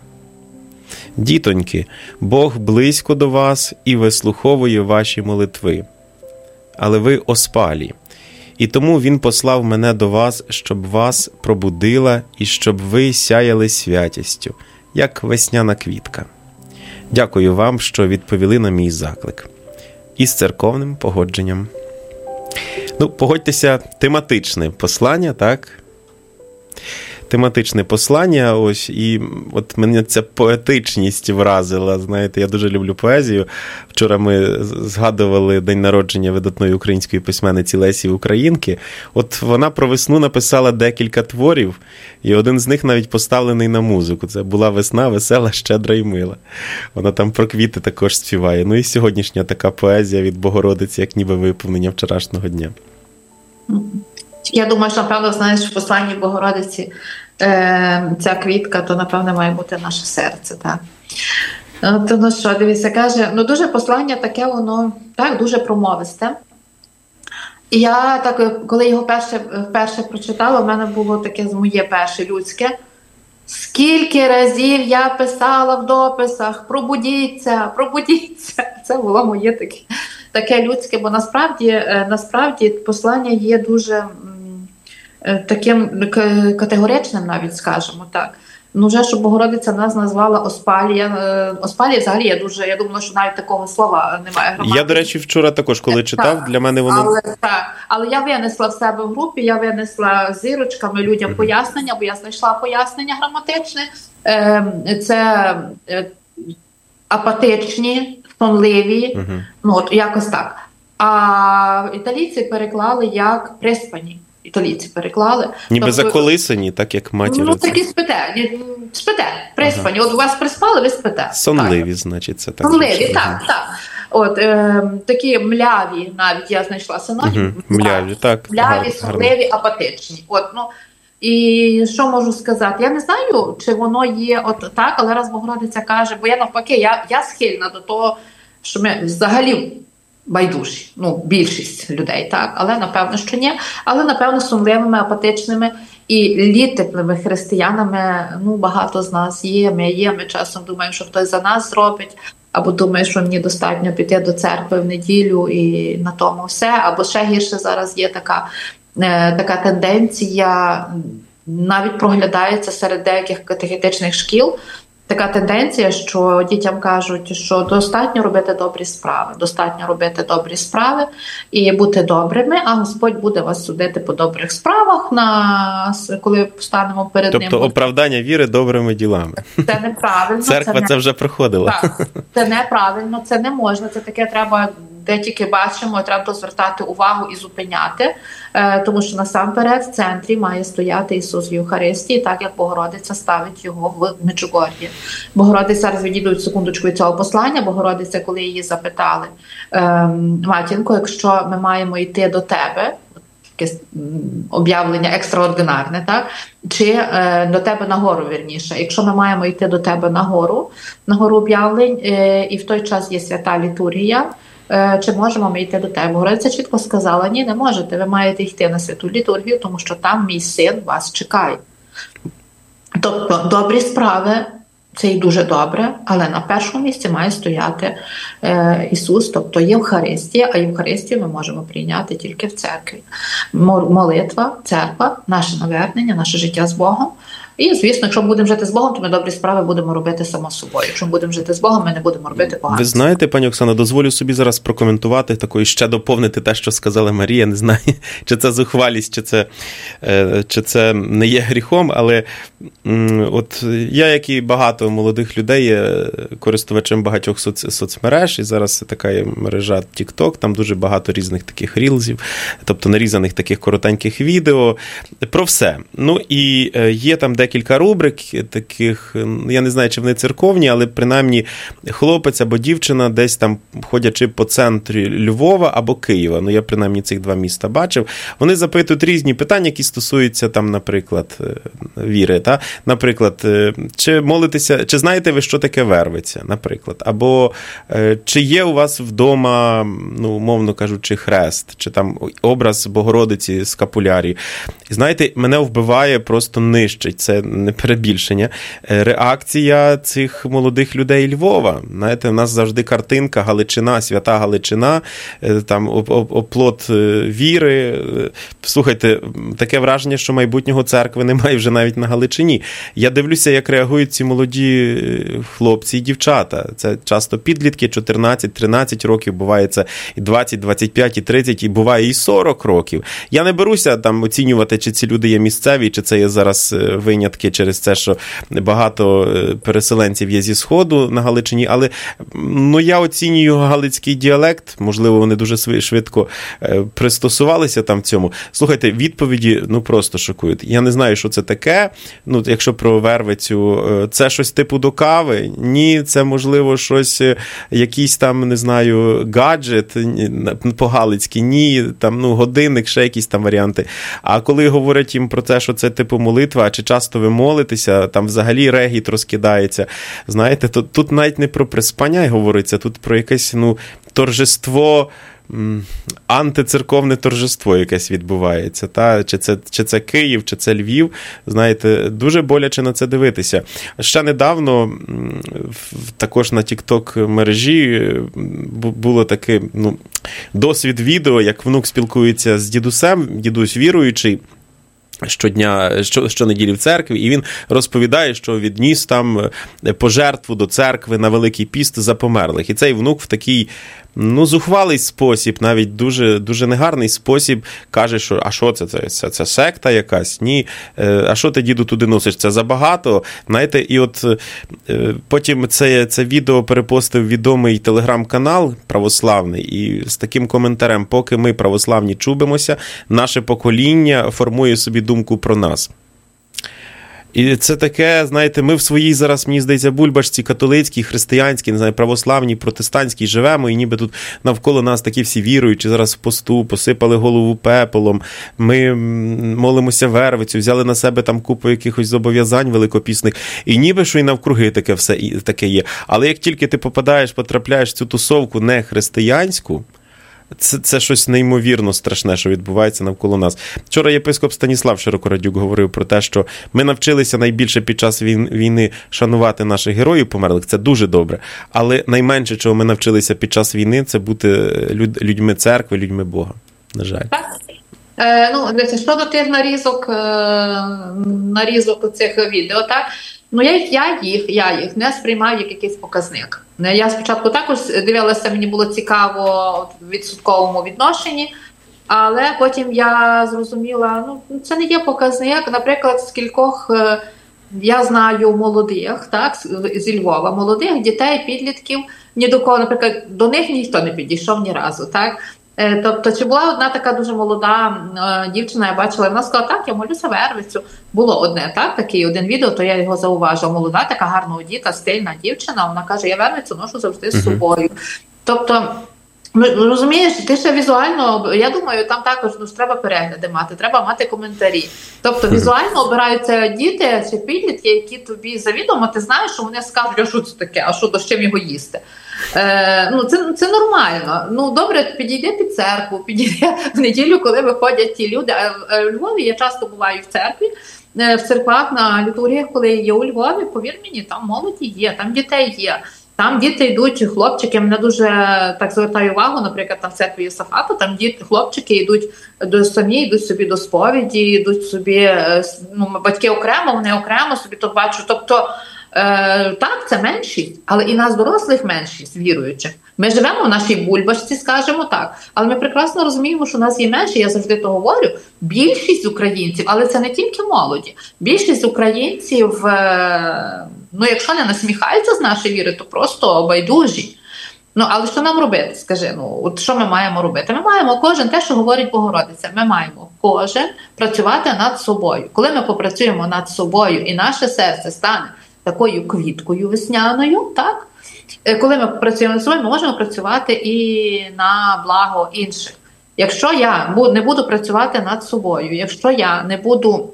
Дітоньки, Бог близько до вас і вислуховує ваші молитви, але ви оспалі, і тому Він послав мене до вас, щоб вас пробудила і щоб ви сяяли святістю, як весняна квітка. Дякую вам, що відповіли на мій заклик. Із церковним погодженням. Ну, погодьтеся, тематичне послання, так? Тематичне послання, ось, і от мене ця поетичність вразила, знаєте, я дуже люблю поезію. Вчора ми згадували день народження видатної української письменниці Лесі Українки. От вона про весну написала декілька творів, і один з них навіть поставлений на музику. Це була весна, весела, щедра і мила. Вона там про квіти також співає. Ну і сьогоднішня така поезія від Богородиці, як ніби виповнення вчорашнього дня. Я думаю, що, напевно, знаєш, в посланні Богородиці е, ця квітка, то, напевно, має бути наше серце, так. Ну, ну що, дивіться, каже, ну дуже послання таке, воно, так, дуже промовисте. І я так, коли його перше, вперше прочитала, в мене було таке моє перше людське. Скільки разів я писала в дописах: пробудіться, пробудіться. Це було моє таке, таке людське, бо насправді, насправді послання є дуже таким категоричним, навіть, скажімо так. Ну, вже, щоб Богородиця нас назвала Оспалія. Оспалія, взагалі, я дуже, я думала, що навіть такого слова немає. Граматики. Я, до речі, вчора також, коли читав, так, для мене воно... Але, так, але я винесла в себе в групі, я винесла зірочками людям mm-hmm. пояснення, бо я знайшла пояснення граматичне. Це апатичні, втомливі, mm-hmm. ну, от якось так. А італійці переклали як приспані. Італійці переклали. Ніби тобто, заколисані, так як матір. Ну, такі спите. Спите, приспані. Ага. От у вас приспали, ви спите. Сонливі, так. Значить, це так. Сонливі, так, ага. так. От, е, такі мляві, навіть я знайшла синонім. Угу. Мляві, так. Мляві, сонливі, апатичні. От, ну, і що можу сказати? Я не знаю, чи воно є от так, але раз Богородиця каже, бо я навпаки, я, я схильна до того, що ми взагалі байдужі, ну, більшість людей, так, але напевно, що ні, але напевно сумливими, апатичними і літеплими християнами, ну, багато з нас є, ми є, ми часом думаємо, що хтось за нас зробить, або думає, що мені достатньо піти до церкви в неділю і на тому все, або ще гірше зараз є така, е, така тенденція, навіть проглядається серед деяких катехетичних шкіл, така тенденція, що дітям кажуть, що достатньо робити добрі справи, достатньо робити добрі справи і бути добрими, а Господь буде вас судити по добрих справах, на коли постанемо перед тобто, ним. Тобто оправдання віри добрими ділами. Це неправильно. Церква це, не... це вже проходила. Так, це неправильно, це не можна, це таке треба, де тільки бачимо, треба звертати увагу і зупиняти, тому що насамперед в центрі має стояти Ісус в Євхаристії, так як Богородиця ставить його в Меджугор'ї. Богородиця, зараз відійдуть секундочку від цього послання, Богородиця, коли її запитали, матінко, якщо ми маємо йти до тебе, таке об'явлення екстраординарне, так? Чи е, до тебе на гору, вірніше. Якщо ми маємо йти до тебе на гору, на гору об'явлень, е, і в той час є свята літургія, е, чи можемо ми йти до тебе? Богородиця чітко сказала, ні, не можете, ви маєте йти на святу літургію, тому що там мій син вас чекає. Тобто, добрі справи, це і дуже добре, але на першому місці має стояти е, Ісус, тобто Євхаристія, а Євхаристію ми можемо прийняти тільки в церкві. Молитва, церква, наше навернення, наше життя з Богом. І, звісно, якщо ми будемо жити з Богом, то ми добрі справи будемо робити само собою. Якщо ми будемо жити з Богом, ми не будемо робити погано. Ви знаєте, пані Оксано, дозволю собі зараз прокоментувати, такої ще доповнити те, що сказала Марія. Не знаю, чи це зухвалість, чи це, чи це не є гріхом, але от я, як і багато молодих людей, є користувачем багатьох соц, соцмереж, і зараз така є мережа TikTok, там дуже багато різних таких рілзів, тобто нарізаних таких коротеньких відео, про все. Ну і є там декілька рубрик таких, я не знаю, чи вони церковні, але принаймні хлопець або дівчина десь там, ходячи по центрі Львова або Києва, ну я принаймні цих два міста бачив, вони запитують різні питання, які стосуються там, наприклад, віри, та? Наприклад, чи молитеся, чи знаєте ви, що таке вервиця, наприклад, або чи є у вас вдома, ну, умовно кажучи, хрест, чи там образ Богородиці з капулярі. Знаєте, мене вбиває, просто нищить, це не перебільшення, реакція цих молодих людей Львова. Знаєте, у нас завжди картинка Галичина, свята Галичина, там оплот віри. Слухайте, таке враження, що майбутнього церкви немає вже навіть на Галичині. Я дивлюся, як реагують ці молоді хлопці і дівчата. Це часто підлітки, чотирнадцять-тринадцять років, буває це і двадцять, двадцять п'ять, і тридцять, і буває і сорок років. Я не беруся там оцінювати, чи ці люди є місцеві, чи це є зараз винятки через те, що багато переселенців є зі Сходу на Галичині, але ну, я оцінюю галицький діалект, можливо, вони дуже швидко пристосувалися там в цьому. Слухайте, відповіді, ну, просто шокують. Я не знаю, що це таке, ну, якщо про вервицю, це щось типу до кави? Ні, це, можливо, щось, якийсь там, не знаю, гаджет по-галицьки, ні, там, ну, годинник, ще якісь там варіанти. А коли говорять їм про те, що це типу молитва, чи часто ви молитеся, там взагалі регіт розкидається, знаєте, то тут навіть не про приспання говориться, тут про якесь, ну, торжество, антицерковне торжество якесь відбувається, та? Чи це, чи це Київ, чи це Львів, знаєте, дуже боляче на це дивитися. Ще недавно також на TikTok мережі було таке, ну, досвід відео, як внук спілкується з дідусем, дідусь віруючий, щодня, що, щонеділі в церкві, і він розповідає, що відніс там пожертву до церкви на Великий піст за померлих. І цей внук в такий, ну, зухвалий спосіб, навіть дуже, дуже негарний спосіб, каже, що а що це, це, це, це секта якась? Ні. А що ти, діду, туди носиш? Це забагато. Знаєте, і от потім це, це відео перепостив відомий телеграм-канал православний, і з таким коментарем: поки ми, православні, чубимося, наше покоління формує собі думку про нас. І це таке, знаєте, ми в своїй зараз, мені здається, бульбашці католицькій, християнській, не знаю, православній, протестантській живемо, і ніби тут навколо нас такі всі віруючі, зараз в посту, посипали голову пепелом, ми молимося вервицю, взяли на себе там купу якихось зобов'язань великопісних, і ніби що і навкруги таке все таке є. Але як тільки ти попадаєш, потрапляєш в цю тусовку не християнську, Це, це щось неймовірно страшне, що відбувається навколо нас. Вчора єпископ Станіслав Широкорадюк говорив про те, що ми навчилися найбільше під час війни шанувати наших героїв померлих. Це дуже добре. Але найменше, чого ми навчилися під час війни, це бути люд, людьми церкви, людьми Бога. На жаль. Так. Е, ну, дивіться, щодо тих нарізок, е, нарізок цих відео, так? Ну, я їх, я їх, я їх не сприймаю як якийсь показник. Я спочатку також дивилася, мені було цікаво в відсотковому відношенні, але потім я зрозуміла, ну, це не є показник. Наприклад, з кількох я знаю молодих, так, зі Львова, молодих дітей, підлітків, ні до кого, наприклад, до них ніхто не підійшов ні разу, так. Тобто, чи була одна така дуже молода е, дівчина, я бачила, вона сказала, так, я молюся вервицю. Було одне, так, такий один відео, то я його зауважила. Молода, така гарно одіта, стильна дівчина, вона каже, я вервицю ношу завжди з собою. Тобто, розумієш, ти ще візуально, я думаю, там також ну, треба перегляди мати, треба мати коментарі. Тобто, візуально обираються діти чи підлітки, які тобі завідомо, ти знаєш, що вони скажуть, а що це таке, а що, то з чим його їсти. Е, ну, це, це нормально. Ну, добре, підійди під церкву, підійди в неділю, коли виходять ті люди. А в Львові я часто буваю в церкві, в церквах, на літургіях, коли є у Львові, повір мені, там молоді є, там дітей є. Там діти йдуть, хлопчики, мене дуже так звертаю увагу, наприклад, там в церкві Єсафата, там діти, хлопчики йдуть до самі, йдуть собі до сповіді, йдуть собі, ну, батьки окремо, вони окремо собі то бачу. Тобто, е, так, це меншість, але і нас дорослих меншість, віруючих. Ми живемо в нашій бульбашці, скажімо так, але ми прекрасно розуміємо, що нас є менше, я завжди то говорю, більшість українців, але це не тільки молоді, більшість українців, е, ну, якщо не насміхаються з нашої віри, то просто байдужі. Ну, але що нам робити, скажи, ну, от що ми маємо робити? Ми маємо кожен, те, що говорить Богородиця, ми маємо кожен працювати над собою. Коли ми попрацюємо над собою і наше серце стане такою квіткою весняною, так? Коли ми працюємо над собою, ми можемо працювати і на благо інших. Якщо я не буду працювати над собою, якщо я не буду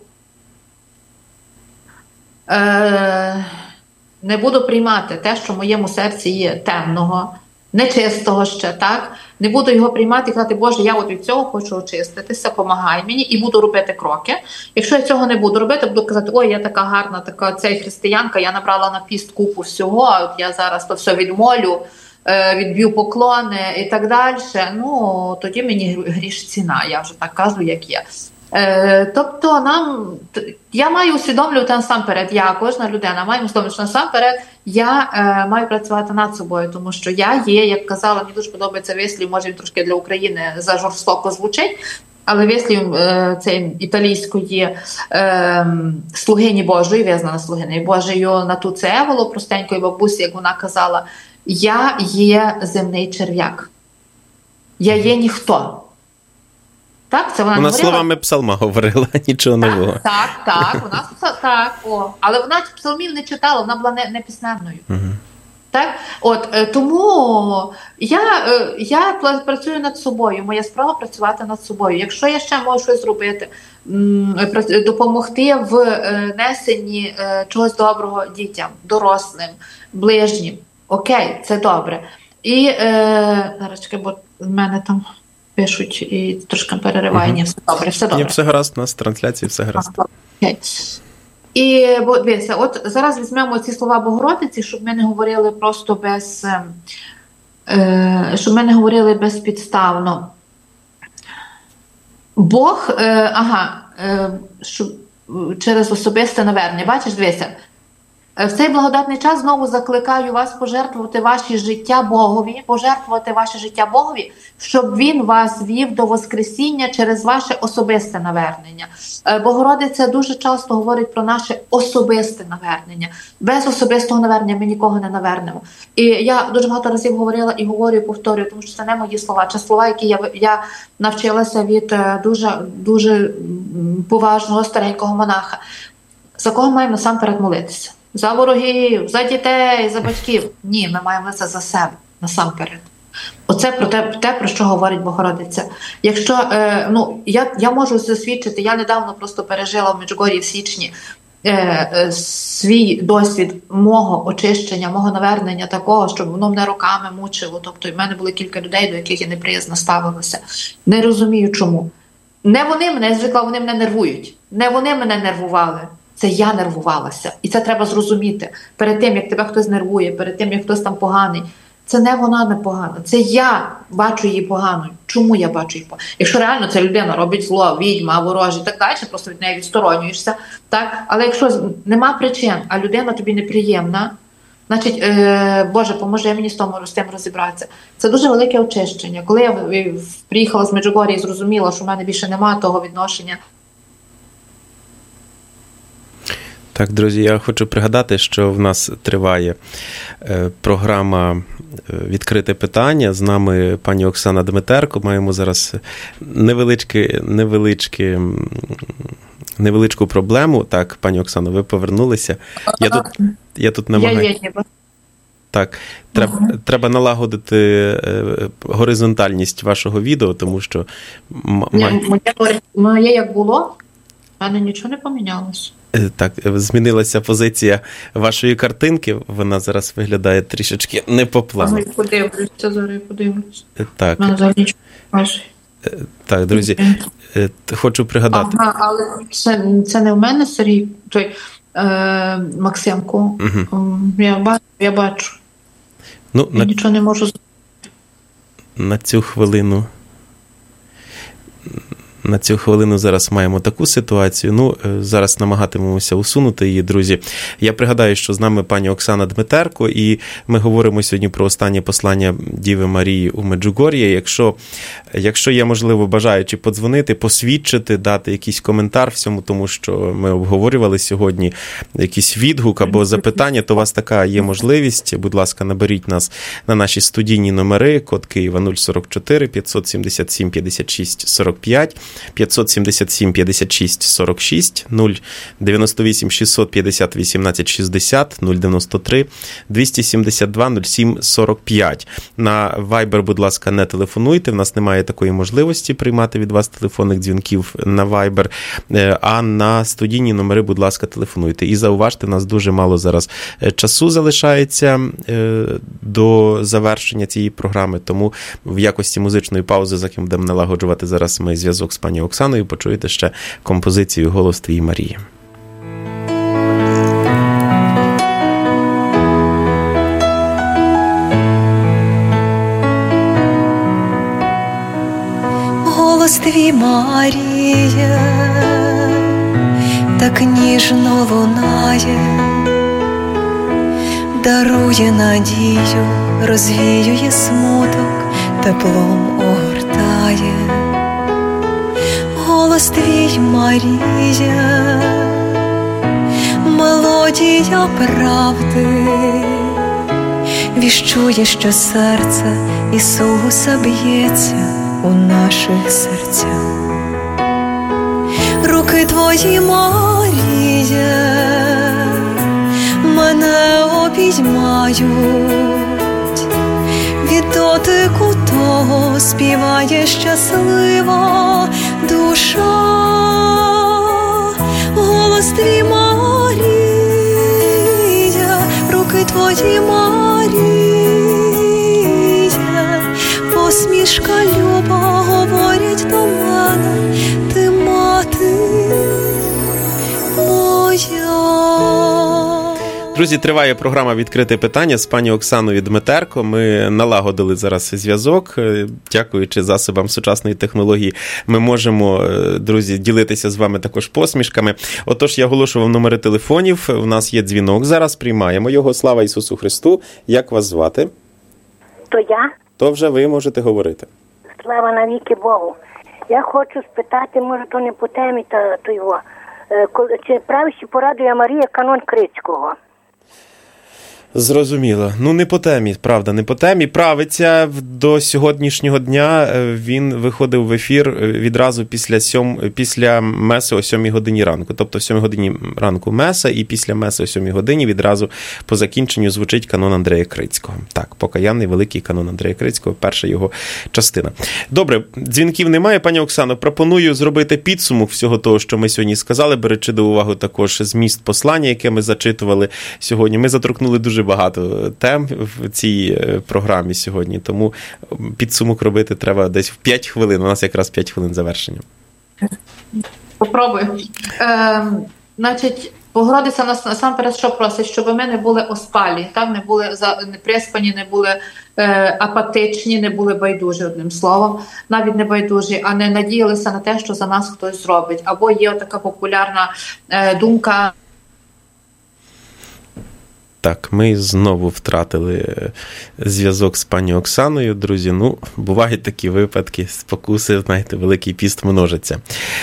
е, не буду приймати те, що в моєму серці є темного, нечистого ще, так? Не буду його приймати і казати, Боже, я от від цього хочу очиститися, помагай мені, і буду робити кроки. Якщо я цього не буду робити, буду казати, ой, я така гарна, така ця християнка, я набрала на піст купу всього, а от я зараз то все відмолю, відб'ю поклони і так далі, ну, тоді мені гріш ціна, я вже так кажу, як є. Тобто нам, я маю усвідомлювати насамперед, я, кожна людина, маю усвідомлювати, що насамперед я е, маю працювати над собою, тому що я є, як казала, мені дуже подобається вислів, може він трошки для України зажорстоко звучить, але вислів е, цей італійської е, слугині Божої, визнана слугинею Божою Натуцееволо, простенької бабусі, як вона казала, я є земний черв'як, я є ніхто. Так, це вона, вона говорила. Словами псалма говорила, нічого так, нового. Так, так, вона так, о, але вона псалмів не читала, вона була не, не піснерною. Угу. Так, от, тому я, я працюю над собою, моя справа працювати над собою. Якщо я ще можу щось зробити, допомогти в несенні чогось доброго дітям, дорослим, ближнім, окей, це добре. І, е, зараз, чекай, бо в мене там пишуть і трошки перериває, угу. все добре, все добре. Ні, все гаразд, у нас в трансляції все гаразд. Окей. І, бо, дивіться, от зараз візьмемо ці слова Богородиці, щоб ми не говорили просто без, е, щоб ми не говорили безпідставно. Бог, е, ага, щоб через особисте навернення. Бачиш, дивися, в цей благодатний час знову закликаю вас пожертвувати ваше життя Богові, пожертвувати ваше життя Богові, щоб Він вас вів до Воскресіння через ваше особисте навернення. Богородиця дуже часто говорить про наше особисте навернення. Без особистого навернення ми нікого не навернемо. І я дуже багато разів говорила і говорю, і повторюю, тому що це не мої слова. Це слова, які я, я навчилася від дуже, дуже поважного старенького монаха. За кого маємо насамперед молитися? За ворогів, за дітей, за батьків. Ні, ми маємо це за себе, насамперед. Оце про те, те, про що говорить Богородиця. Якщо, е, ну, я, я можу засвідчити, я недавно просто пережила в Меджугор'ї в січні е, е, свій досвід мого очищення, мого навернення такого, щоб воно мене роками мучило. Тобто в мене були кілька людей, до яких я неприязно ставилася. Не розумію чому. Не вони мене, я звикла, вони мене нервують. Не вони мене нервували. Це я нервувалася. І це треба зрозуміти. Перед тим, як тебе хтось нервує, перед тим, як хтось там поганий. Це не вона не погана. Це я бачу її поганою. Чому я бачу її поганою? Якщо реально ця людина робить зло, відьма, ворожі і так далі, просто від неї відсторонюєшся. Так? Але якщо нема причин, а людина тобі неприємна, значить, е, Боже, поможи мені з тому, з тим розібратися. Це дуже велике очищення. Коли я приїхала з Меджугор'ї і зрозуміла, що в мене більше немає того відношення. Так, друзі, я хочу пригадати, що в нас триває програма «Відкрите питання». З нами пані Оксана Дмитерко. Маємо зараз невеличкі, невеличкі, невеличку проблему. Так, пані Оксано, ви повернулися. Я тут, я тут намагаюся. Так, треба, uh-huh. треба налагодити горизонтальність вашого відео, тому що... Моє, моє як було, в мене нічого не помінялося. Так, змінилася позиція вашої картинки, вона зараз виглядає трішечки не по плану. Ага, подивлюся, зараз подивлюся. Так. Мене зараз нічого не бачить. Так, друзі, хочу пригадати. Ага, але це, це не в мене, Сергій, той е, Максимко. Угу. Я бачу, я бачу. Ну, я на... нічого не можу зробити. На цю хвилину... На цю хвилину зараз маємо таку ситуацію. Ну, зараз намагатимемося усунути її, друзі. Я пригадаю, що з нами пані Оксана Дмитерко, і ми говоримо сьогодні про останнє послання Діви Марії у Меджугор'ї. Якщо, якщо є, можливо, бажаючи подзвонити, посвідчити, дати якийсь коментар всьому тому, що ми обговорювали сьогодні, якийсь відгук або запитання, то у вас така є можливість. Будь ласка, наберіть нас на наші студійні номери, код Києва нуль сорок чотири п'ятсот сімдесят сім п'ятдесят шість сорок п'ять, п'ятсот сімдесят сім п'ятдесят шість сорок шість, нуль дев'яносто вісім шістсот п'ятдесят вісімнадцять шістдесят, нуль дев'яносто три двісті сімдесят два нуль сім сорок п'ять. На Viber, будь ласка, не телефонуйте, в нас немає такої можливості приймати від вас телефонних дзвінків на Viber, а на студійні номери, будь ласка, телефонуйте. І зауважте, у нас дуже мало зараз часу залишається до завершення цієї програми, тому в якості музичної паузи, за ким будемо налагоджувати зараз ми зв'язок з пані Оксаною, почуєте ще композицію «Голос твій, Марії». Голос твій, Марія, так ніжно лунає, дарує надію, розвіює смуток, теплом огортає. Голос твій, Марія, мелодія правди, віщує, що серце Ісуса б'ється у наших серцях. Руки твої, Марія, мене обіймають, від дотику того співає щаслива душа. Голос твій, Марія, руки твої, Марія, посмішка люба говорять до мене, ти мати моя. Друзі, триває програма «Відкрите питання» з пані Оксаною Дмитерко. Ми налагодили зараз зв'язок. Дякуючи засобам сучасної технології, ми можемо, друзі, ділитися з вами також посмішками. Отож, я оголошував номери телефонів. У нас є дзвінок зараз, приймаємо його. Слава Ісусу Христу. Як вас звати? То я? То вже ви можете говорити. Слава навіки Богу. Я хочу спитати, може, то не по темі, та то його. Чи правильно порадує Марія канон Крицького? Зрозуміло. Ну, не по темі, правда, не по темі. Правиться до сьогоднішнього дня. Він виходив в ефір відразу після, сьом, після меси о сьомій годині ранку. Тобто, о сьомій годині ранку меса, і після меси о сьомій годині відразу по закінченню звучить канон Андрея Крицького. Так, покаянний великий канон Андрея Крицького, перша його частина. Добре, дзвінків немає, пані Оксано. Пропоную зробити підсумок всього того, що ми сьогодні сказали, беручи до уваги також зміст послання, яке ми зачитували сьогодні. Ми заторкнули дуже багато тем в цій програмі сьогодні, тому підсумок робити треба десь в п'ять хвилин. У нас якраз п'ять хвилин завершення. Попробую. Е, значить, Богородиця нас насамперед що просить? Щоб ми не були оспалі, так? Не були не приспані, не були е, апатичні, не були байдужі, одним словом. Навіть не байдужі, а не надіялися на те, що за нас хтось зробить. Або є така популярна е, думка. Так, ми знову втратили зв'язок з пані Оксаною, друзі. Ну, бувають такі випадки, спокуси, знаєте, Великий піст множиться.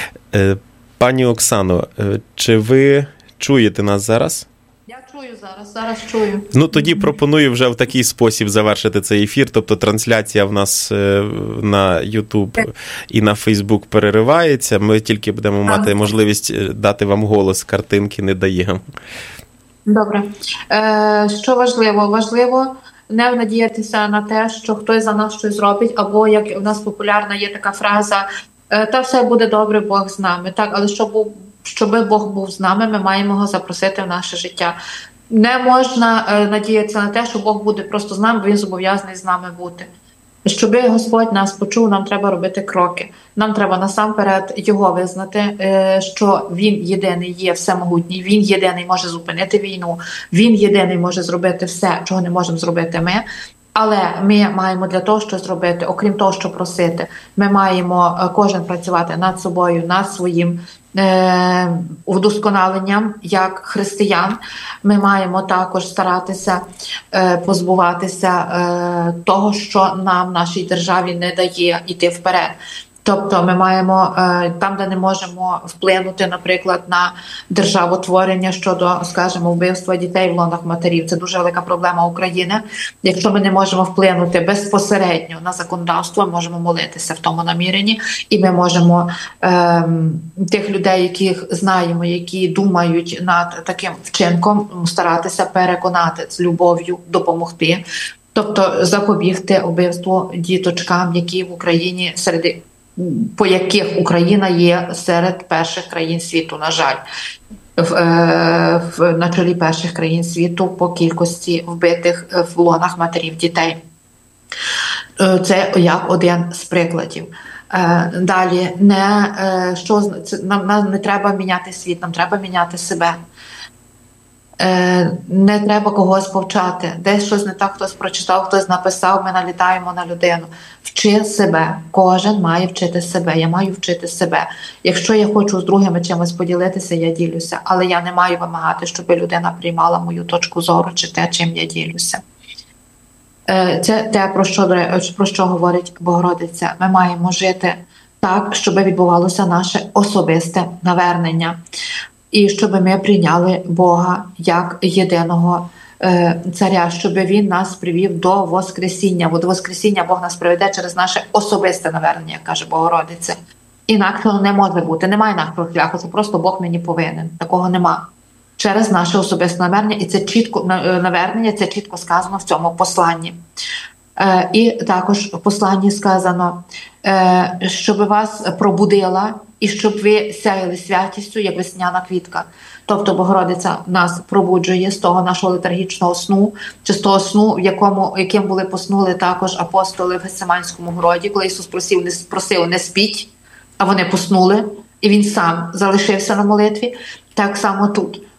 Пані Оксано, чи ви чуєте нас зараз? Я чую зараз, зараз чую. Ну, тоді пропоную вже в такий спосіб завершити цей ефір, тобто трансляція в нас на YouTube і на Facebook переривається, ми тільки будемо мати можливість дати вам голос, картинки не даємо. Добре. Е, що важливо? Важливо не надіятися на те, що хтось за нас щось зробить, або, як у нас популярна є така фраза, та все буде добре, Бог з нами. Так, але щоб, щоб Бог був з нами, ми маємо його запросити в наше життя. Не можна е, надіятися на те, що Бог буде просто з нами, бо він зобов'язаний з нами бути. Щоб Господь нас почув, нам треба робити кроки. Нам треба насамперед його визнати, що він єдиний є всемогутній, він єдиний може зупинити війну, він єдиний може зробити все, чого не можемо зробити ми. Але ми маємо для того, що зробити, окрім того, що просити, ми маємо кожен працювати над собою, над своїм е- вдосконаленням як християн. Ми маємо також старатися е- позбуватися е- того, що нам в нашій державі не дає йти вперед. Тобто ми маємо, там, де не можемо вплинути, наприклад, на державотворення щодо, скажімо, вбивства дітей в лонах матерів. Це дуже велика проблема України. Якщо ми не можемо вплинути безпосередньо на законодавство, ми можемо молитися в тому наміренні, і ми можемо е, тих людей, яких знаємо, які думають над таким вчинком, старатися переконати з любов'ю, допомогти. Тобто запобігти вбивству діточкам, які в Україні серед по яких Україна є серед перших країн світу, на жаль, в, е, в, на чолі перших країн світу по кількості вбитих в лонах матерів дітей. Е, це як один з прикладів. Е, далі, не, е, що, це, нам, нам не треба міняти світ, нам треба міняти себе. Не треба когось повчати. Десь щось не так хтось прочитав, хтось написав, ми налітаємо на людину. Вчи себе. Кожен має вчити себе. Я маю вчити себе. Якщо я хочу з другими чимось поділитися, я ділюся. Але я не маю вимагати, щоб людина приймала мою точку зору чи те, чим я ділюся. Це те, про що, про що говорить Богородиця. Ми маємо жити так, щоб відбувалося наше особисте навернення. І щоб ми прийняли Бога як єдиного е, царя, щоб він нас привів до Воскресіння. Бо до Воскресіння Бог нас приведе через наше особисте навернення, як каже Богородиця. Інакшого не може бути. Немає інакшого шляху, це просто Бог мені повинен. Такого нема. Через наше особисте навернення, і це чітко навернення, це чітко сказано в цьому посланні. Е, і також в посланні сказано, е, щоб вас пробудила і щоб ви сяяли святістю, як весняна квітка. Тобто Богородиця нас пробуджує з того нашого летаргічного сну, чи з того сну, в якому, яким були поснули також апостоли в Гециманському городі, коли Ісус просив, не, просив не спіть, а вони поснули, і Він сам залишився на молитві. Так само тут.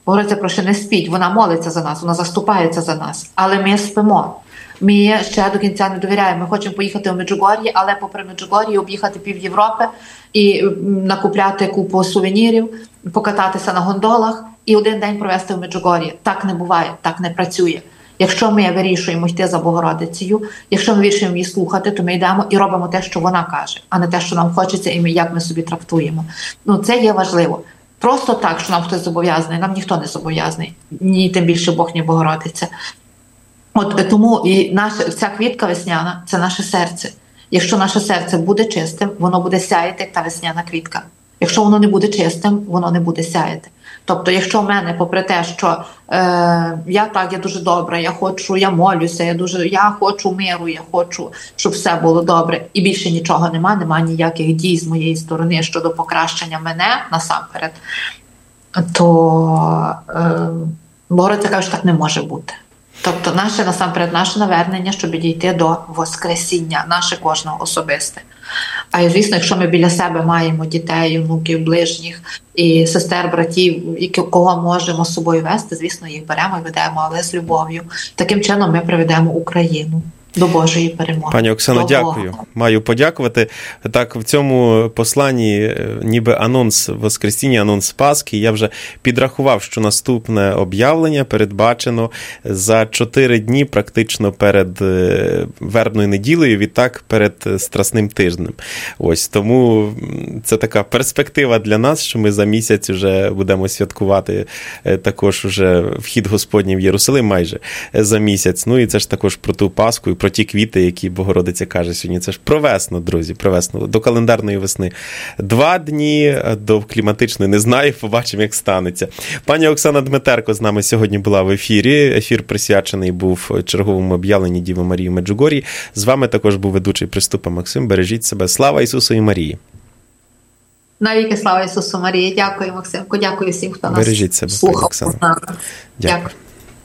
Богородиця прошу, не спіть, вона молиться за нас, вона заступається за нас, але ми спимо. Ми ще до кінця не довіряємо. Ми хочемо поїхати в Меджугор'ї, але попри Меджугор'ї об'їхати пів Європи і накупляти купу сувенірів, покататися на гондолах і один день провести в Меджугор'ї. Так не буває, так не працює. Якщо ми вирішуємо йти за Богородицею, якщо ми вирішуємо її слухати, то ми йдемо і робимо те, що вона каже, а не те, що нам хочеться і ми, як ми собі трактуємо. Ну, це є важливо. Просто так, що нам хтось зобов'язаний, нам ніхто не зобов'язаний. Ні, тим більше Бог, ні Богородиця. От тому і наша ця квітка весняна – це наше серце. Якщо наше серце буде чистим, воно буде сяяти, як та весняна квітка. Якщо воно не буде чистим, воно не буде сяяти. Тобто, якщо в мене, попри те, що е, я так, я дуже добра, я хочу, я молюся, я дуже, я хочу миру, я хочу, щоб все було добре, і більше нічого нема, нема ніяких дій з моєї сторони щодо покращення мене насамперед, то е, Богородиця каже, що так не може бути. Тобто, наше насамперед, наше навернення, щоб дійти до Воскресіння, наше кожного особисте. А звісно, якщо ми біля себе маємо дітей, внуків, ближніх і сестер, братів, і кого можемо з собою вести, звісно, їх беремо і ведемо, але з любов'ю. Таким чином ми приведемо Україну до Божої перемоги. Пані Оксано, дякую. Маю подякувати. Так, в цьому посланні ніби анонс Воскресіння, анонс Пасхи. Я вже підрахував, що наступне об'явлення передбачено за чотири дні практично перед Вербною неділею, відтак перед Страсним тижнем. Ось, тому це така перспектива для нас, що ми за місяць вже будемо святкувати також вже вхід Господній в Єрусалим майже за місяць. Ну і це ж також про ту Пасху і про ті квіти, які Богородиця каже сьогодні. Це ж про весну, друзі, про весну. До календарної весни. Два дні, до кліматичної не знаю, побачимо, як станеться. Пані Оксана Дмитерко з нами сьогодні була в ефірі. Ефір присвячений був черговому об'явленні Діви Марії в Меджугор'ї. З вами також був ведучий Приступа Максим. Бережіть себе. Слава Ісусу і Марії! Навіки слава Ісусу Марії. Дякую, Максимку. Дякую всім, хто нас Бережіть себе, слухав. Оксана. Дякую. Дякую.